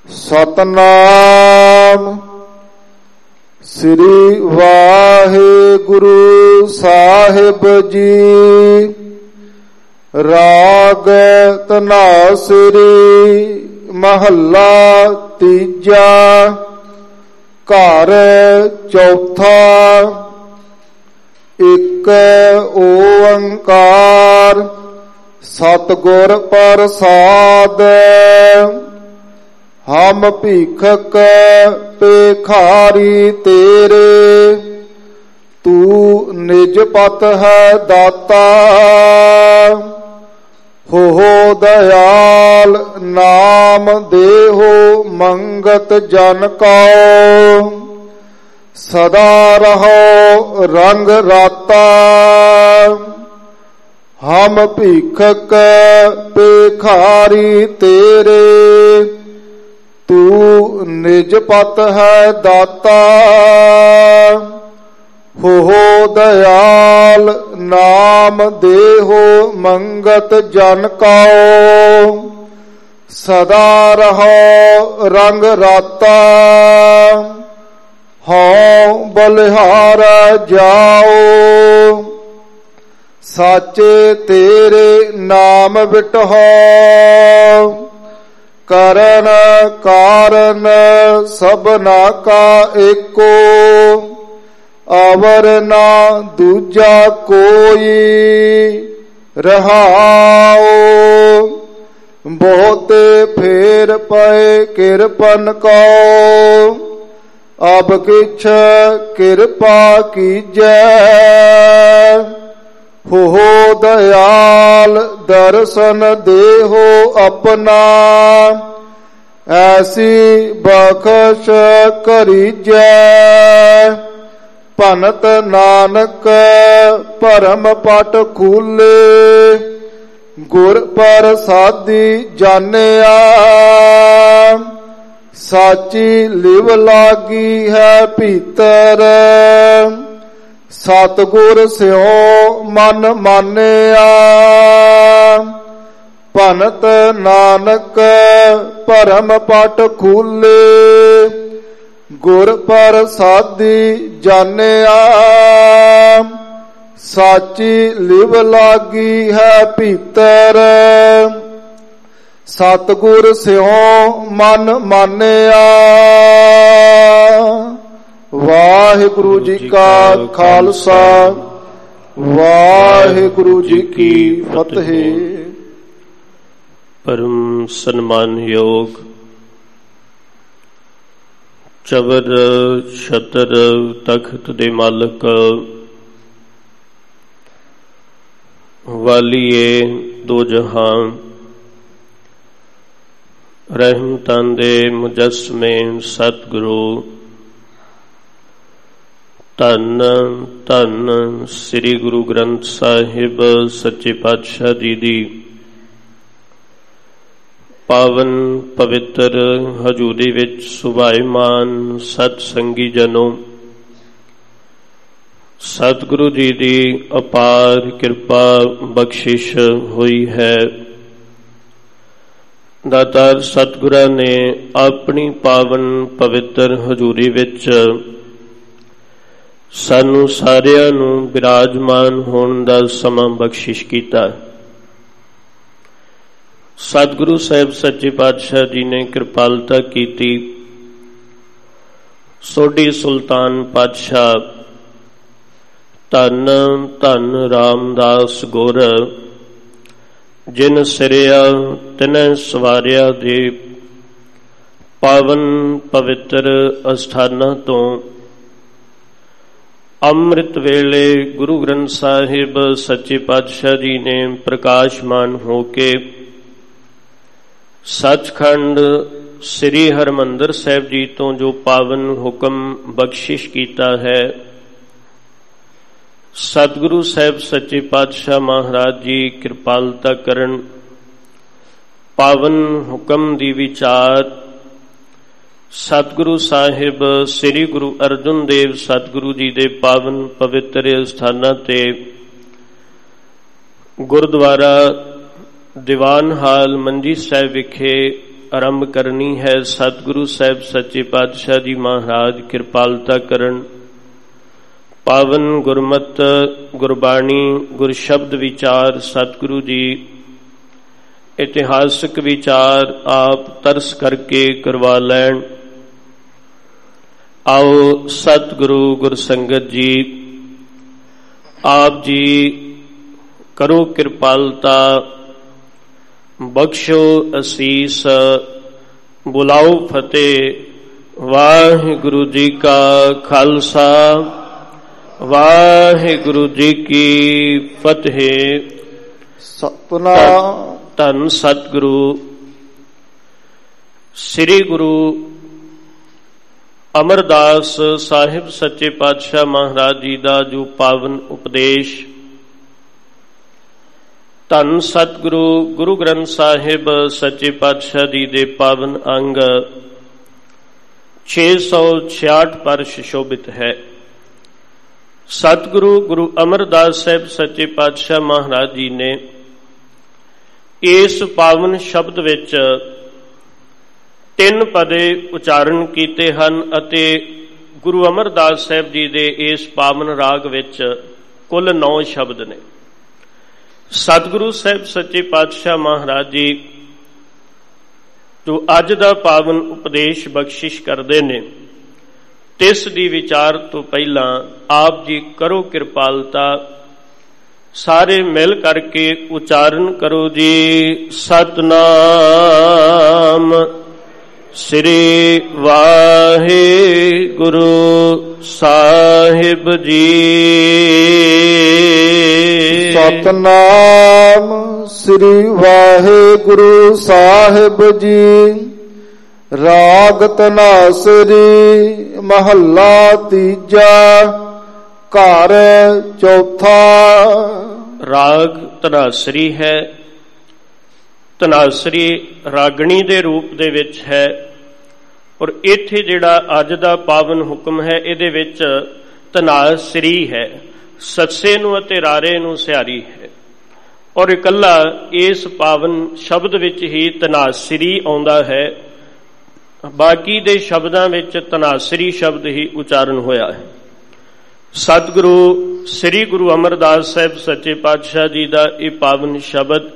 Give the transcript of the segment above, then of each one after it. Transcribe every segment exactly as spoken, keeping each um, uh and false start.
ਸਤਨਾਮ ਸ੍ਰੀ ਵਾਹਿਗੁਰੂ ਸਾਹਿਬ ਜੀ। ਰਾਗ ਧਨਾਸਰੀ ਮਹੱਲਾ ਤੀਜਾ। ਘਰ ਚੌਥਾ। ਇੱਕ ਓੰਕਾਰ ਸਤਿਗੁਰ ਪ੍ਰਸਾਦ। ਹਮ ਭੀਖਕ ਭਿਖਾਰੀ ਤੇਰੇ, ਤੂੰ ਨਿਜ ਪਤ ਹੈ ਦਾਤਾ। ਹੋ ਦਇਆਲ ਨਾਮ ਦੇਹੋ ਮੰਗਤ ਜਨ ਕਉ। ਸਦਾ ਰਹੋ ਰੰਗ ਰਾਤਾ। ਹਮ ਭੀਖਕ ਭਿਖਾਰੀ ਤੇਰੇ, ਤੂੰ ਨਿਜ ਪਤ ਹੈ ਦਾਤਾ। ਹੋ ਦਇਆਲ ਨਾਮ ਦੇਹੋ ਮੰਗਤ ਜਨ ਕਉ। ਸਦਾ ਰਹੋ ਰੰਗ ਰਾਤਾ। ਹਉ ਬਲਿਹਾਰ ਜਾਓ, ਸਾਚੇ ਤੇਰੇ ਨਾਮ ਬਿਟਹੁ। ਕਰਨ ਕਾਰਨ ਸਭਨਾ ਕਾ ਏਕੋ, ਅਵਰ ਨਾ ਦੂਜਾ ਕੋਈ। ਰਹਾਉ ਬਹੁਤੇ ਫੇਰ ਪਏ ਕਿਰਪਨ ਕੋ, ਅਬ ਕਿਛ ਕਿਰਪਾ ਕੀਜੈ। ਹੋ ਦਇਆਲ ਦਰਸ਼ਨ ਦੇਹੋ ਆਪਣਾ, ਐਸੀ ਬਖਸ਼ ਕਰੀਜੈ। ਭਨਤ ਨਾਨਕ ਭਰਮ ਪਟ ਖੂਲੇ, ਗੁਰ ਪ੍ਰਸਾਦੀ ਜਾਣਿਆ। ਸਾਚੀ ਲਿਵ ਲਾਗੀ ਹੈ ਭੀਤਰ, ਸਤਿਗੁਰ ਸਿਉ ਮਨ ਮਾਨਿਆ। ਭਨਤ ਨਾਨਕ ਭਰਮ ਪਟ ਖੂਲੇ, ਗੁਰ ਪ੍ਰਸਾਦੀ ਜਾਣਿਆ। ਸਾਚੀ ਲਿਵ ਲਾਗੀ ਹੈ ਭੀਤਰ, ਸਤਿਗੁਰ ਸਿਉ ਮਨ ਮਾਨਿਆ। ਵਾਹਿਗੁਰੂ ਜੀ ਕਾ ਖਾਲਸਾ, ਵਾਹਿਗੁਰੂ ਜੀ ਕੀ ਫਤਿਹ। ਪਰਮ ਸਨਮਾਨਯੋਗ ਚਵਰ ਛਤਰ ਤਖਤ ਦੇ ਮਾਲਕ, ਵਾਲੀਏ ਦੋ ਜਹਾਨ, ਰਹਿਮਤਾਂ ਦੇ ਮੁਜੱਸਮੇ ਸਤਿਗੁਰੂ, ਧੰਨ ਧੰਨ ਸ੍ਰੀ ਗੁਰੂ ਗ੍ਰੰਥ ਸਾਹਿਬ ਸੱਚੇ ਪਾਤਸ਼ਾਹ ਜੀ ਦੀ ਪਾਵਨ ਪਵਿੱਤਰ ਹਜ਼ੂਰੀ ਵਿੱਚ ਸੁਭਾਇਮਾਨ ਸਤ ਸੰਗੀ ਜਨੋ, ਸਤਿਗੁਰੂ ਜੀ ਦੀ ਅਪਾਰ ਕਿਰਪਾ ਬਖਸ਼ਿਸ਼ ਹੋਈ ਹੈ। ਦਾਤਾਰ ਸਤਿਗੁਰਾਂ ਨੇ ਆਪਣੀ ਪਾਵਨ ਪਵਿੱਤਰ ਹਜ਼ੂਰੀ ਵਿੱਚ ਸਾਨੂੰ ਸਾਰਿਆਂ ਨੂੰ ਬਿਰਾਜਮਾਨ ਹੋਣ ਦਾ ਸਮਾਂ ਬਖਸ਼ਿਸ਼ ਕੀਤਾ। ਸਤਿਗੁਰੂ ਸਾਹਿਬ ਸੱਚੇ ਪਾਤਸ਼ਾਹ ਜੀ ਨੇ ਕਿਰਪਾਲਤਾ ਕੀਤੀ। ਸੋਢੀ ਸੁਲਤਾਨ ਪਾਤਸ਼ਾਹ ਧੰਨ ਧੰਨ ਰਾਮਦਾਸ ਗੁਰ, ਜਿਨ ਸਿਰਿਆ ਤਿਨੈ ਸਵਾਰਿਆ ਦੇ ਪਾਵਨ ਪਵਿੱਤਰ ਅਸਥਾਨਾਂ ਤੋਂ ਅੰਮ੍ਰਿਤ ਵੇਲੇ ਗੁਰੂ ਗ੍ਰੰਥ ਸਾਹਿਬ ਸੱਚੇ ਪਾਤਸ਼ਾਹ ਜੀ ਨੇ ਪ੍ਰਕਾਸ਼ਮਾਨ ਹੋ ਕੇ ਸੱਚਖੰਡ ਸ੍ਰੀ ਹਰਿਮੰਦਰ ਸਾਹਿਬ ਜੀ ਤੋਂ ਜੋ ਪਾਵਨ ਹੁਕਮ ਬਖਸ਼ਿਸ਼ ਕੀਤਾ ਹੈ, ਸਤਿਗੁਰੂ ਸਾਹਿਬ ਸੱਚੇ ਪਾਤਸ਼ਾਹ ਮਹਾਰਾਜ ਜੀ ਕਿਰਪਾਲਤਾ ਕਰਨ, ਪਾਵਨ ਹੁਕਮ ਦੀ ਵਿਚਾਰ ਸਤਿਗੁਰੂ ਸਾਹਿਬ ਸ੍ਰੀ ਗੁਰੂ ਅਰਜਨ ਦੇਵ ਸਤਿਗੁਰੂ ਜੀ ਦੇ ਪਾਵਨ ਪਵਿੱਤਰ ਸਥਾਨਾਂ ਤੇ ਗੁਰਦੁਆਰਾ ਦੀਵਾਨ ਹਾਲ ਮੰਜੀ ਸਾਹਿਬ ਵਿਖੇ ਆਰੰਭ ਕਰਨੀ ਹੈ। ਸਤਿਗੁਰੂ ਸਾਹਿਬ ਸੱਚੇ ਪਾਤਸ਼ਾਹ ਜੀ ਮਹਾਰਾਜ ਕਿਰਪਾਲਤਾ ਕਰਨ। ਪਾਵਨ ਗੁਰਮਤ ਗੁਰਬਾਣੀ ਗੁਰ ਸ਼ਬਦ ਵਿਚਾਰ ਸਤਿਗੁਰੂ ਜੀ ਇਤਿਹਾਸਕ ਵਿਚਾਰ ਆਪ ਤਰਸ ਕਰਕੇ ਕਰਵਾ ਲੈਣ। ਆਓ ਸਤਿਗੁਰੂ ਗੁਰ ਸੰਗਤ ਜੀ ਆਪ ਜੀ ਕਰੋ ਕਿਰਪਾਲਤਾ, ਬਖਸ਼ੋ ਅਸੀਸ, ਬੁਲਾਓ ਫਤਿਹ। ਵਾਹਿਗੁਰੂ ਜੀ ਕਾ ਖਾਲਸਾ, ਵਾਹਿਗੁਰੂ ਜੀ ਕੀ ਫਤਿਹ। ਸਤਿਨਾਮ। ਧੰਨ ਸਤਿਗੁਰੂ ਸ੍ਰੀ ਗੁਰੂ ਅਮਰਦਾਸ ਸਾਹਿਬ ਸੱਚੇ ਪਾਤਸ਼ਾਹ ਮਹਾਰਾਜ ਜੀ ਦਾ ਜੋ ਪਾਵਨ ਉਪਦੇਸ਼, ਧੰਨ ਸਤਿਗੁਰੂ ਗੁਰੂ ਗ੍ਰੰਥ ਸਾਹਿਬ ਸੱਚੇ ਪਾਤਸ਼ਾਹ ਜੀ ਦੇ ਪਾਵਨ ਅੰਗ ਛੇ ਸੌ ਛਿਆਹਠ ਪਰ ਸੁਸ਼ੋਭਿਤ ਹੈ। ਸਤਿਗੁਰੂ ਗੁਰੂ ਅਮਰਦਾਸ ਸਾਹਿਬ ਸੱਚੇ ਪਾਤਸ਼ਾਹ ਮਹਾਰਾਜ ਜੀ ਨੇ ਇਸ ਪਾਵਨ ਸ਼ਬਦ ਵਿੱਚ ਤਿੰਨ ਪਦੇ ਉਚਾਰਨ ਕੀਤੇ ਹਨ ਅਤੇ ਗੁਰੂ ਅਮਰਦਾਸ ਸਾਹਿਬ ਜੀ ਦੇ ਇਸ ਪਾਵਨ ਰਾਗ ਵਿੱਚ ਕੁੱਲ ਨੌ ਸ਼ਬਦ ਨੇ। ਸਤਿਗੁਰੂ ਸਾਹਿਬ ਸੱਚੇ ਪਾਤਸ਼ਾਹ ਮਹਾਰਾਜ ਜੀ ਜੋ ਅੱਜ ਦਾ ਪਾਵਨ ਉਪਦੇਸ਼ ਬਖਸ਼ਿਸ਼ ਕਰਦੇ ਨੇ, ਤਿਸ ਦੀ ਵਿਚਾਰ ਤੋਂ ਪਹਿਲਾਂ ਆਪ ਜੀ ਕਰੋ ਕਿਰਪਾਲਤਾ, ਸਾਰੇ ਮਿਲ ਕਰਕੇ ਉਚਾਰਨ ਕਰੋ ਜੀ। ਸਤਨਾਮ ਸ੍ਰੀ ਵਾਹਿਗੁਰੂ ਸਾਹਿਬ ਜੀ। ਸਤਨਾਮ ਸ੍ਰੀ ਵਾਹਿਗੁਰੂ ਸਾਹਿਬ ਜੀ। ਰਾਗ ਧਨਾਸਰੀ ਮਹੱਲਾ ਤੀਜਾ, ਘਰ ਚੌਥਾ। ਰਾਗ ਧਨਾਸਰੀ ਹੈ। ਧਨਾਸਰੀ ਰਾਗਣੀ ਦੇ ਰੂਪ ਦੇ ਵਿੱਚ ਹੈ ਔਰ ਇੱਥੇ ਜਿਹੜਾ ਅੱਜ ਦਾ ਪਾਵਨ ਹੁਕਮ ਹੈ ਇਹਦੇ ਵਿੱਚ ਧਨਾਸਰੀ ਹੈ। ਸੱਸੇ ਨੂੰ ਅਤੇ ਰਾਰੇ ਨੂੰ ਸਿਹਾਰੀ ਹੈ ਔਰ ਇਕੱਲਾ ਇਸ ਪਾਵਨ ਸ਼ਬਦ ਵਿੱਚ ਹੀ ਧਨਾਸਰੀ ਆਉਂਦਾ ਹੈ। ਬਾਕੀ ਦੇ ਸ਼ਬਦਾਂ ਵਿੱਚ ਧਨਾਸਰੀ ਸ਼ਬਦ ਹੀ ਉਚਾਰਨ ਹੋਇਆ ਹੈ। ਸਤਿਗੁਰੂ ਸ੍ਰੀ ਗੁਰੂ ਅਮਰਦਾਸ ਸਾਹਿਬ ਸੱਚੇ ਪਾਤਸ਼ਾਹ ਜੀ ਦਾ ਇਹ ਪਾਵਨ ਸ਼ਬਦ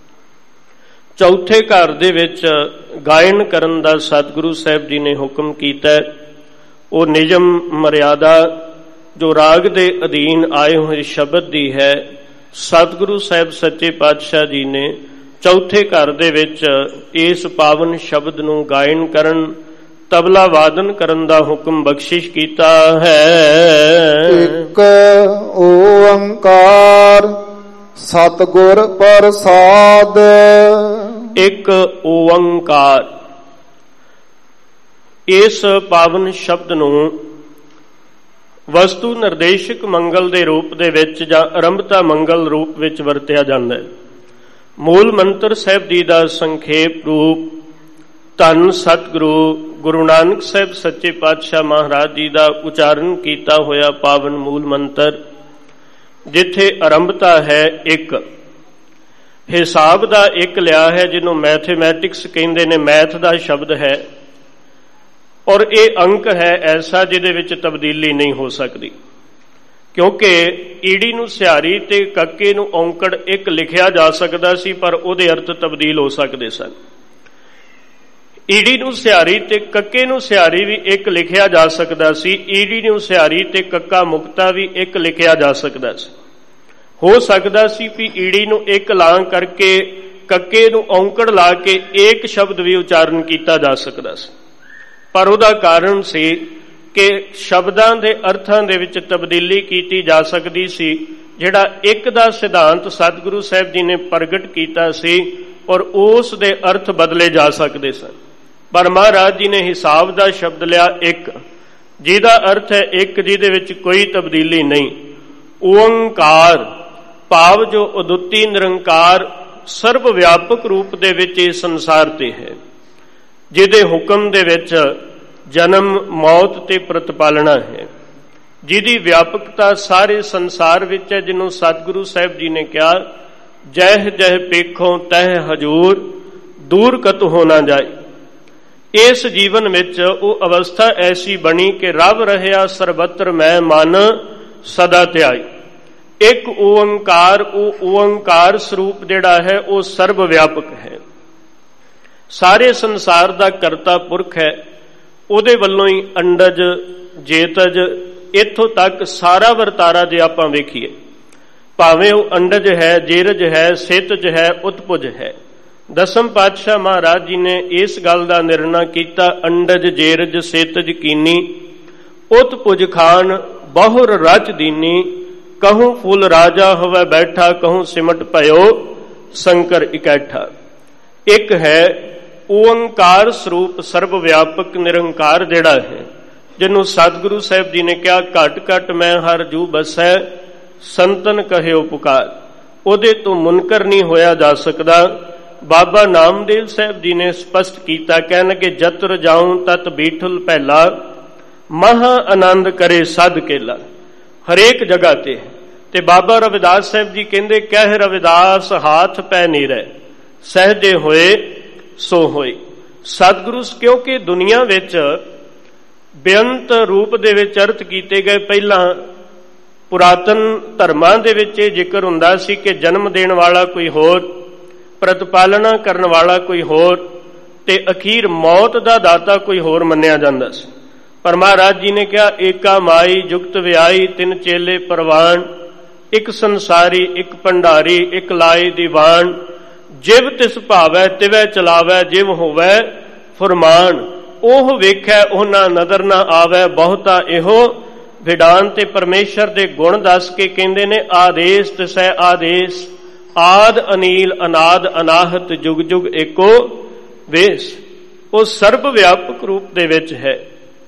ਚੌਥੇ ਘਰ ਦੇ ਵਿੱਚ ਗਾਇਨ ਕਰਨ ਦਾ ਸਤਿਗੁਰੂ ਸਾਹਿਬ ਜੀ ਨੇ ਹੁਕਮ ਕੀਤਾ। ਉਹ ਨਿਯਮ ਮਰਿਆਦਾ ਜੋ ਰਾਗ ਦੇ ਅਧੀਨ ਆਏ ਹੋਏ ਸ਼ਬਦ ਦੀ ਹੈ। ਸਤਿਗੁਰੂ ਸਾਹਿਬ ਸੱਚੇ ਪਾਤਸ਼ਾਹ ਜੀ ਨੇ ਚੌਥੇ ਘਰ ਦੇ ਵਿੱਚ ਇਸ ਪਾਵਨ ਸ਼ਬਦ ਨੂੰ ਗਾਇਨ ਕਰਨ, ਤਬਲਾ ਵਾਦਨ ਕਰਨ ਦਾ ਹੁਕਮ ਬਖਸ਼ਿਸ਼ ਕੀਤਾ ਹੈ। ਇੱਕ ਓੰਕਾਰ ਸਤਿਗੁਰ ਪ੍ਰਸਾਦ। ਇੱਕ ਓੰਕਾਰ, ਇਸ ਪਾਵਨ ਸ਼ਬਦ ਨੂੰ ਵਸਤੂ ਨਿਰਦੇਸ਼ਕ ਮੰਗਲ ਦੇ ਰੂਪ ਦੇ ਵਿੱਚ ਜਾਂ ਆਰੰਭਤਾ ਮੰਗਲ ਰੂਪ ਵਿੱਚ ਵਰਤਿਆ ਜਾਂਦਾ ਹੈ। ਮੂਲ ਮੰਤਰ ਸਾਹਿਬ ਜੀ ਦਾ ਸੰਖੇਪ ਰੂਪ ਧੰਨ ਸਤਿਗੁਰੂ ਗੁਰੂ ਨਾਨਕ ਸਾਹਿਬ ਸੱਚੇ ਪਾਤਸ਼ਾਹ ਮਹਾਰਾਜ ਜੀ ਦਾ ਉਚਾਰਨ ਕੀਤਾ ਹੋਇਆ ਪਾਵਨ ਮੂਲ ਮੰਤਰ, ਜਿੱਥੇ ਆਰੰਭਤਾ ਹੈ ਇੱਕ, ਹਿਸਾਬ ਦਾ ਇੱਕ ਲਿਆ ਹੈ ਜਿਹਨੂੰ ਮੈਥਮੈਟਿਕਸ ਕਹਿੰਦੇ ਨੇ, ਮੈਥ ਦਾ ਸ਼ਬਦ ਹੈ ਔਰ ਇਹ ਅੰਕ ਹੈ ਐਸਾ ਜਿਹਦੇ ਵਿੱਚ ਤਬਦੀਲੀ ਨਹੀਂ ਹੋ ਸਕਦੀ, ਕਿਉਂਕਿ ਈੜੀ ਨੂੰ ਸਿਹਾਰੀ ਤੇ ਕੱਕੇ ਨੂੰ ਔਂਕੜ ਇੱਕ ਲਿਖਿਆ ਜਾ ਸਕਦਾ ਸੀ ਪਰ ਉਹਦੇ ਅਰਥ ਤਬਦੀਲ ਹੋ ਸਕਦੇ ਸਨ। ਈੜੀ ਨੂੰ ਸਿਹਾਰੀ ਤੇ ਕੱਕੇ ਨੂੰ ਸਿਹਾਰੀ ਵੀ ਇੱਕ ਲਿਖਿਆ ਜਾ ਸਕਦਾ ਸੀ, ਈੜੀ ਨੂੰ ਸਿਹਾਰੀ ਤੇ ਕੱਕਾ ਮੁਕਤਾ ਵੀ ਇੱਕ ਲਿਖਿਆ ਜਾ ਸਕਦਾ ਸੀ। ਹੋ ਸਕਦਾ ਸੀ ਵੀ ਈੜੀ ਨੂੰ ਇੱਕ ਲਾਂ ਕਰਕੇ ਕੱਕੇ ਨੂੰ ਔਂਕੜ ਲਾ ਕੇ ਇੱਕ ਸ਼ਬਦ ਵੀ ਉਚਾਰਨ ਕੀਤਾ ਜਾ ਸਕਦਾ ਸੀ, ਪਰ ਉਹਦਾ ਕਾਰਨ ਸੀ ਕਿ ਸ਼ਬਦਾਂ ਦੇ ਅਰਥਾਂ ਦੇ ਵਿੱਚ ਤਬਦੀਲੀ ਕੀਤੀ ਜਾ ਸਕਦੀ ਸੀ। ਜਿਹੜਾ ਇੱਕ ਦਾ ਸਿਧਾਂਤ ਸਤਿਗੁਰੂ ਸਾਹਿਬ ਜੀ ਨੇ ਪ੍ਰਗਟ ਕੀਤਾ ਸੀ ਔਰ ਉਸ ਦੇ ਅਰਥ ਬਦਲੇ ਜਾ ਸਕਦੇ ਸਨ, ਪਰ ਮਹਾਰਾਜ ਜੀ ਨੇ ਹਿਸਾਬ ਦਾ ਸ਼ਬਦ ਲਿਆ ਇੱਕ, ਜਿਹਦਾ ਅਰਥ ਹੈ ਇੱਕ, ਜਿਹਦੇ ਵਿੱਚ ਕੋਈ ਤਬਦੀਲੀ ਨਹੀਂ। ਓੰਕਾਰ ਭਾਵ ਜੋ ਅਦੁੱਤੀ ਨਿਰੰਕਾਰ ਸਰਬ ਵਿਆਪਕ ਰੂਪ ਦੇ ਵਿੱਚ ਇਸ ਸੰਸਾਰ ਤੇ ਹੈ, ਜਿਹਦੇ ਹੁਕਮ ਦੇ ਵਿੱਚ ਜਨਮ ਮੌਤ ਤੇ ਪ੍ਰਤਪਾਲਣਾ ਹੈ, ਜਿਹਦੀ ਵਿਆਪਕਤਾ ਸਾਰੇ ਸੰਸਾਰ ਵਿੱਚ ਹੈ, ਜਿਹਨੂੰ ਸਤਿਗੁਰੂ ਸਾਹਿਬ ਜੀ ਨੇ ਕਿਹਾ ਜਹ ਜਹ ਪੇਖੋਂ ਤਹ ਹਜੂਰ ਦੂਰ ਕਤ ਹੋ ਨਾ ਜਾਏ। ਇਸ ਜੀਵਨ ਵਿੱਚ ਉਹ ਅਵਸਥਾ ਐਸੀ ਬਣੀ ਕਿ ਰਵ ਰਹਿਆ ਸਰਬੱਤਰ ਮੈਂ ਮਨ ਸਦਾ ਧਿਆਈ। ਇੱਕ ਓੰਕਾਰ, ਉਹ ਓੰਕਾਰ ਸਰੂਪ ਜਿਹੜਾ ਹੈ ਉਹ ਸਰਬ ਵਿਆਪਕ ਹੈ, ਸਾਰੇ ਸੰਸਾਰ ਦਾ ਕਰਤਾ ਪੁਰਖ ਹੈ। ਉਹਦੇ ਵੱਲੋਂ ਹੀ ਅੰਡਜ ਜੇਤਜ ਇੱਥੋਂ ਤੱਕ ਸਾਰਾ ਵਰਤਾਰਾ ਜੇ ਆਪਾਂ ਵੇਖੀਏ, ਭਾਵੇਂ ਉਹ ਅੰਡਜ ਹੈ, ਜੇਰਜ ਹੈ, ਸੇਤਜ ਹੈ, ਉਤਪੁਜ ਹੈ। ਦਸਮ ਪਾਤਸ਼ਾਹ ਮਹਾਰਾਜ ਜੀ ਨੇ ਇਸ ਗੱਲ ਦਾ ਨਿਰਣਾ ਕੀਤਾ, ਅੰਡਜ ਜੇਰਜ ਸੇਤਜ ਕੀਨੀ ਉਤਪੁਜ ਖਾਨ ਬਹੁਰ ਰਚ ਦੀਨੀ, ਕਹੂੰ ਫੁੱਲ ਰਾਜਾ ਹੋਵੇ ਬੈਠਾ, ਕਹੂੰ ਸਿਮਟ ਭਇਓ ਸ਼ੰਕਰ ਇਕੱਠਾ। ਇੱਕ ਹੈ ਓੰਕਾਰ ਸਰੂਪ ਸਰਬ ਵਿਆਪਕ ਨਿਰੰਕਾਰ ਜਿਹੜਾ ਹੈ, ਜਿਹਨੂੰ ਸਤਿਗੁਰੂ ਸਾਹਿਬ ਜੀ ਨੇ ਕਿਹਾ ਘਟ ਘਟ ਮੈਂ ਹਰ ਜੂ ਬਸੈ, ਸੰਤਨ ਕਹਿਓ ਪੁਕਾਰ। ਉਹਦੇ ਤੋਂ ਮੁਨਕਰ ਨਹੀਂ ਹੋਇਆ ਜਾ ਸਕਦਾ। ਬਾਬਾ ਨਾਮਦੇਵ ਸਾਹਿਬ ਜੀ ਨੇ ਸਪਸ਼ਟ ਕੀਤਾ, ਕਹਿਣ ਲੱਗੇ ਜਤਰ ਜਾਉ ਤਤ ਬੀਠਲ ਪਹਿਲਾ, ਮਹਾ ਆਨੰਦ ਕਰੇ ਸਦ ਕੇਲਾ। ਹਰੇਕ ਜਗ੍ਹਾ ਤੇ ਤੇ ਬਾਬਾ ਰਵਿਦਾਸ ਸਾਹਿਬ ਜੀ ਕਹਿੰਦੇ ਕਹਿ ਰਵਿਦਾਸ ਹਾਥ ਪੈ ਨੀਰੈ, ਸਹਿਜੇ ਹੋਏ ਸੋ ਹੋਏ। ਸਤਿਗੁਰੂ, ਕਿਉਂਕਿ ਦੁਨੀਆ ਵਿੱਚ ਬੇਅੰਤ ਰੂਪ ਦੇ ਵਿੱਚ ਅਰਥ ਕੀਤੇ ਗਏ। ਪਹਿਲਾਂ ਪੁਰਾਤਨ ਧਰਮਾਂ ਦੇ ਵਿੱਚ ਇਹ ਜ਼ਿਕਰ ਹੁੰਦਾ ਸੀ ਕਿ ਜਨਮ ਦੇਣ ਵਾਲਾ ਕੋਈ ਹੋਰ, ਪ੍ਰਤਪਾਲਣਾ ਕਰਨ ਵਾਲਾ ਕੋਈ ਹੋਰ, ਤੇ ਅਖੀਰ ਮੌਤ ਦਾ ਦਾਤਾ ਕੋਈ ਹੋਰ ਮੰਨਿਆ ਜਾਂਦਾ ਸੀ। ਪਰ ਮਹਾਰਾਜ ਜੀ ਨੇ ਕਿਹਾ ਏਕਾ ਮਾਈ ਜੁਗਤ ਵਿਆਈ, ਤਿੰਨ ਚੇਲੇ ਪ੍ਰਵਾਨ, ਇੱਕ ਸੰਸਾਰੀ ਇੱਕ ਭੰਡਾਰੀ, ਇੱਕ ਲਾਏ ਦੀਵਾਨ, ਜਿਵ ਤਿਸ ਭਾਵੈ ਤਿਵੈ ਚਲਾਵੈ, ਜਿਵ ਹੋਵੈ ਫੁਰਮਾਨ। ਉਹ ਵੇਖੈ ਉਹਨਾਂ ਨਜ਼ਰ ਨਾ ਆਵੈ, ਬਹੁਤਾ ਇਹੋ ਵਿਡਾਨ। ਤੇ ਪਰਮੇਸ਼ਰ ਦੇ ਗੁਣ ਦੱਸ ਕੇ ਕਹਿੰਦੇ ਨੇ ਆਦੇਸ਼ ਤਿਸੈ ਆਦੇਸ਼, ਆਦ ਅਨੀਲ ਅਨਾਦ ਅਨਾਹਤ, ਜੁਗ ਜੁਗ ਏਕੋ ਵੇਸ। ਉਹ ਸਰਬ ਵਿਆਪਕ ਰੂਪ ਦੇ ਵਿੱਚ ਹੈ।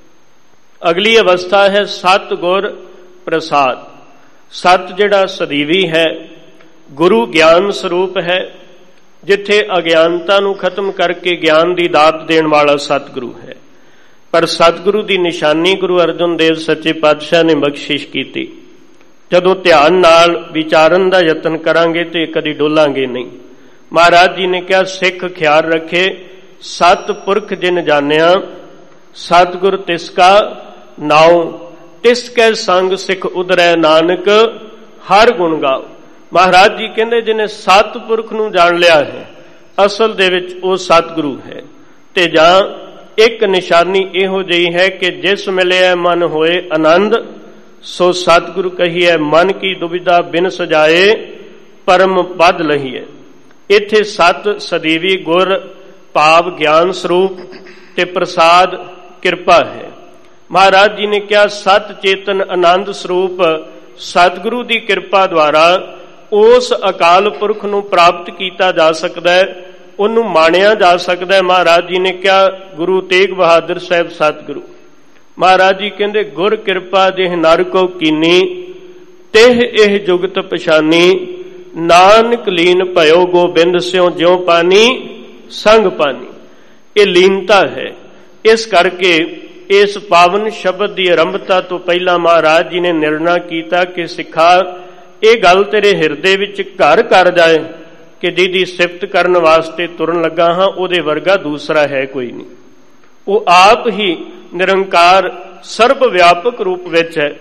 ਅਗਲੀ ਅਵਸਥਾ ਹੈ ਸਤ ਗੁਰ ਪ੍ਰਸਾਦ। ਸਤ ਜਿਹੜਾ ਸਦੀਵੀ ਹੈ, ਗੁਰੂ ਗਿਆਨ ਸਰੂਪ ਹੈ, ਜਿੱਥੇ ਅਗਿਆਨਤਾ ਨੂੰ ਖਤਮ ਕਰਕੇ ਗਿਆਨ ਦੀ ਦਾਤ ਦੇਣ ਵਾਲਾ ਸਤਿਗੁਰੂ ਹੈ। ਪਰ ਸਤਿਗੁਰੂ ਦੀ ਨਿਸ਼ਾਨੀ ਗੁਰੂ ਅਰਜਨ ਦੇਵ ਸੱਚੇ ਪਾਤਸ਼ਾਹ ਨੇ ਬਖਸ਼ਿਸ਼ ਕੀਤੀ। ਜਦੋਂ ਧਿਆਨ ਨਾਲ ਵਿਚਾਰਨ ਦਾ ਯਤਨ ਕਰਾਂਗੇ ਤੇ ਕਦੀ ਡੋਲਾਂਗੇ ਨਹੀਂ। ਮਹਾਰਾਜ ਜੀ ਨੇ ਕਿਹਾ ਸਿੱਖ ਖਿਆਲ ਰੱਖੇ, ਸਤ ਪੁਰਖ ਜਿਨ ਜਾਣਿਆ, ਸਤਿਗੁਰ ਤਿਸ ਕਾ ਨਾਉ, ਤਿਸ ਕੈ ਸੰਗ ਸਿੱਖ ਉਦਰੈ, ਨਾਨਕ ਹਰ ਗੁਣ ਗਾਓ। ਮਹਾਰਾਜ ਜੀ ਕਹਿੰਦੇ ਜਿਹਨੇ ਸਤਿਪੁਰਖ ਨੂੰ ਜਾਣ ਲਿਆ ਹੈ, ਅਸਲ ਦੇ ਵਿੱਚ ਉਹ ਸਤਿਗੁਰੂ ਹੈ। ਤੇ ਜਾਂ ਇੱਕ ਨਿਸ਼ਾਨੀ ਇਹੋ ਜਿਹੀ ਹੈ ਕਿ ਜਿਸ ਮਿਲਿਆ ਮਨ ਹੋਏ ਆਨੰਦ, ਸੋ ਸਤਿਗੁਰੂ ਕਹੀਏ ਮਨ ਕੀ ਦੁਬਿਧਾ ਬਿਨ ਸਜਾਏ, ਪਰਮ ਪਦ ਲਹੀਏ। ਇੱਥੇ ਸਤ ਸਦੀਵੀ ਗੁਰ ਭਾਵ ਗਿਆਨ ਸਰੂਪ ਤੇ ਪ੍ਰਸਾਦ ਕਿਰਪਾ ਹੈ। ਮਹਾਰਾਜ ਜੀ ਨੇ ਕਿਹਾ ਸਤ ਚੇਤਨ ਆਨੰਦ ਸਰੂਪ ਸਤਿਗੁਰੂ ਦੀ ਕਿਰਪਾ ਦੁਆਰਾ ਉਸ ਅਕਾਲ ਪੁਰਖ ਨੂੰ ਪ੍ਰਾਪਤ ਕੀਤਾ ਜਾ ਸਕਦਾ ਹੈ, ਉਹਨੂੰ ਮਾਣਿਆ ਜਾ ਸਕਦਾ ਹੈ। ਮਹਾਰਾਜ ਜੀ ਨੇ ਕਿਹਾ ਗੁਰੂ ਤੇਗ ਬਹਾਦਰ ਸਾਹਿਬ ਸਤਿਗੁਰੂ ਮਹਾਰਾਜ ਜੀ ਕਹਿੰਦੇ ਗੁਰ ਕਿਰਪਾ ਜਿਹ ਨਰ ਕੋ ਕੀਨੀ, ਤਿਹ ਇਹ ਜੁਗਤ ਪਛਾਨੀ, ਨਾਨਕ ਲੀਨ ਭਇਓ ਗੋਬਿੰਦ ਸਿਉ, ਜਿਉ ਪਾਨੀ ਸੰਗ ਪਾਨੀ। ਇਹ ਲੀਨਤਾ ਹੈ। ਇਸ ਕਰਕੇ ਇਸ ਪਾਵਨ ਸ਼ਬਦ ਦੀ ਆਰੰਭਤਾ ਤੋਂ ਪਹਿਲਾਂ ਮਹਾਰਾਜ ਜੀ ਨੇ ਨਿਰਣਾ ਕੀਤਾ ਕਿ ਸਿੱਖਾ ਇਹ ਗੱਲ ਤੇਰੇ ਹਿਰਦੇ ਵਿੱਚ ਘਰ ਕਰ ਜਾਏ ਕਿ ਜਿਹਦੀ ਸਿਫਤ ਕਰਨ ਵਾਸਤੇ ਤੁਰਨ ਲੱਗਾ ਹਾਂ ਉਹਦੇ ਵਰਗਾ ਦੂਸਰਾ ਹੈ ਕੋਈ ਨਹੀਂ। ਉਹ ਆਪ ਹੀ ਨਿਰੰਕਾਰ ਸਰਬ ਵਿਆਪਕ ਰੂਪ ਵਿੱਚ ਹੈ।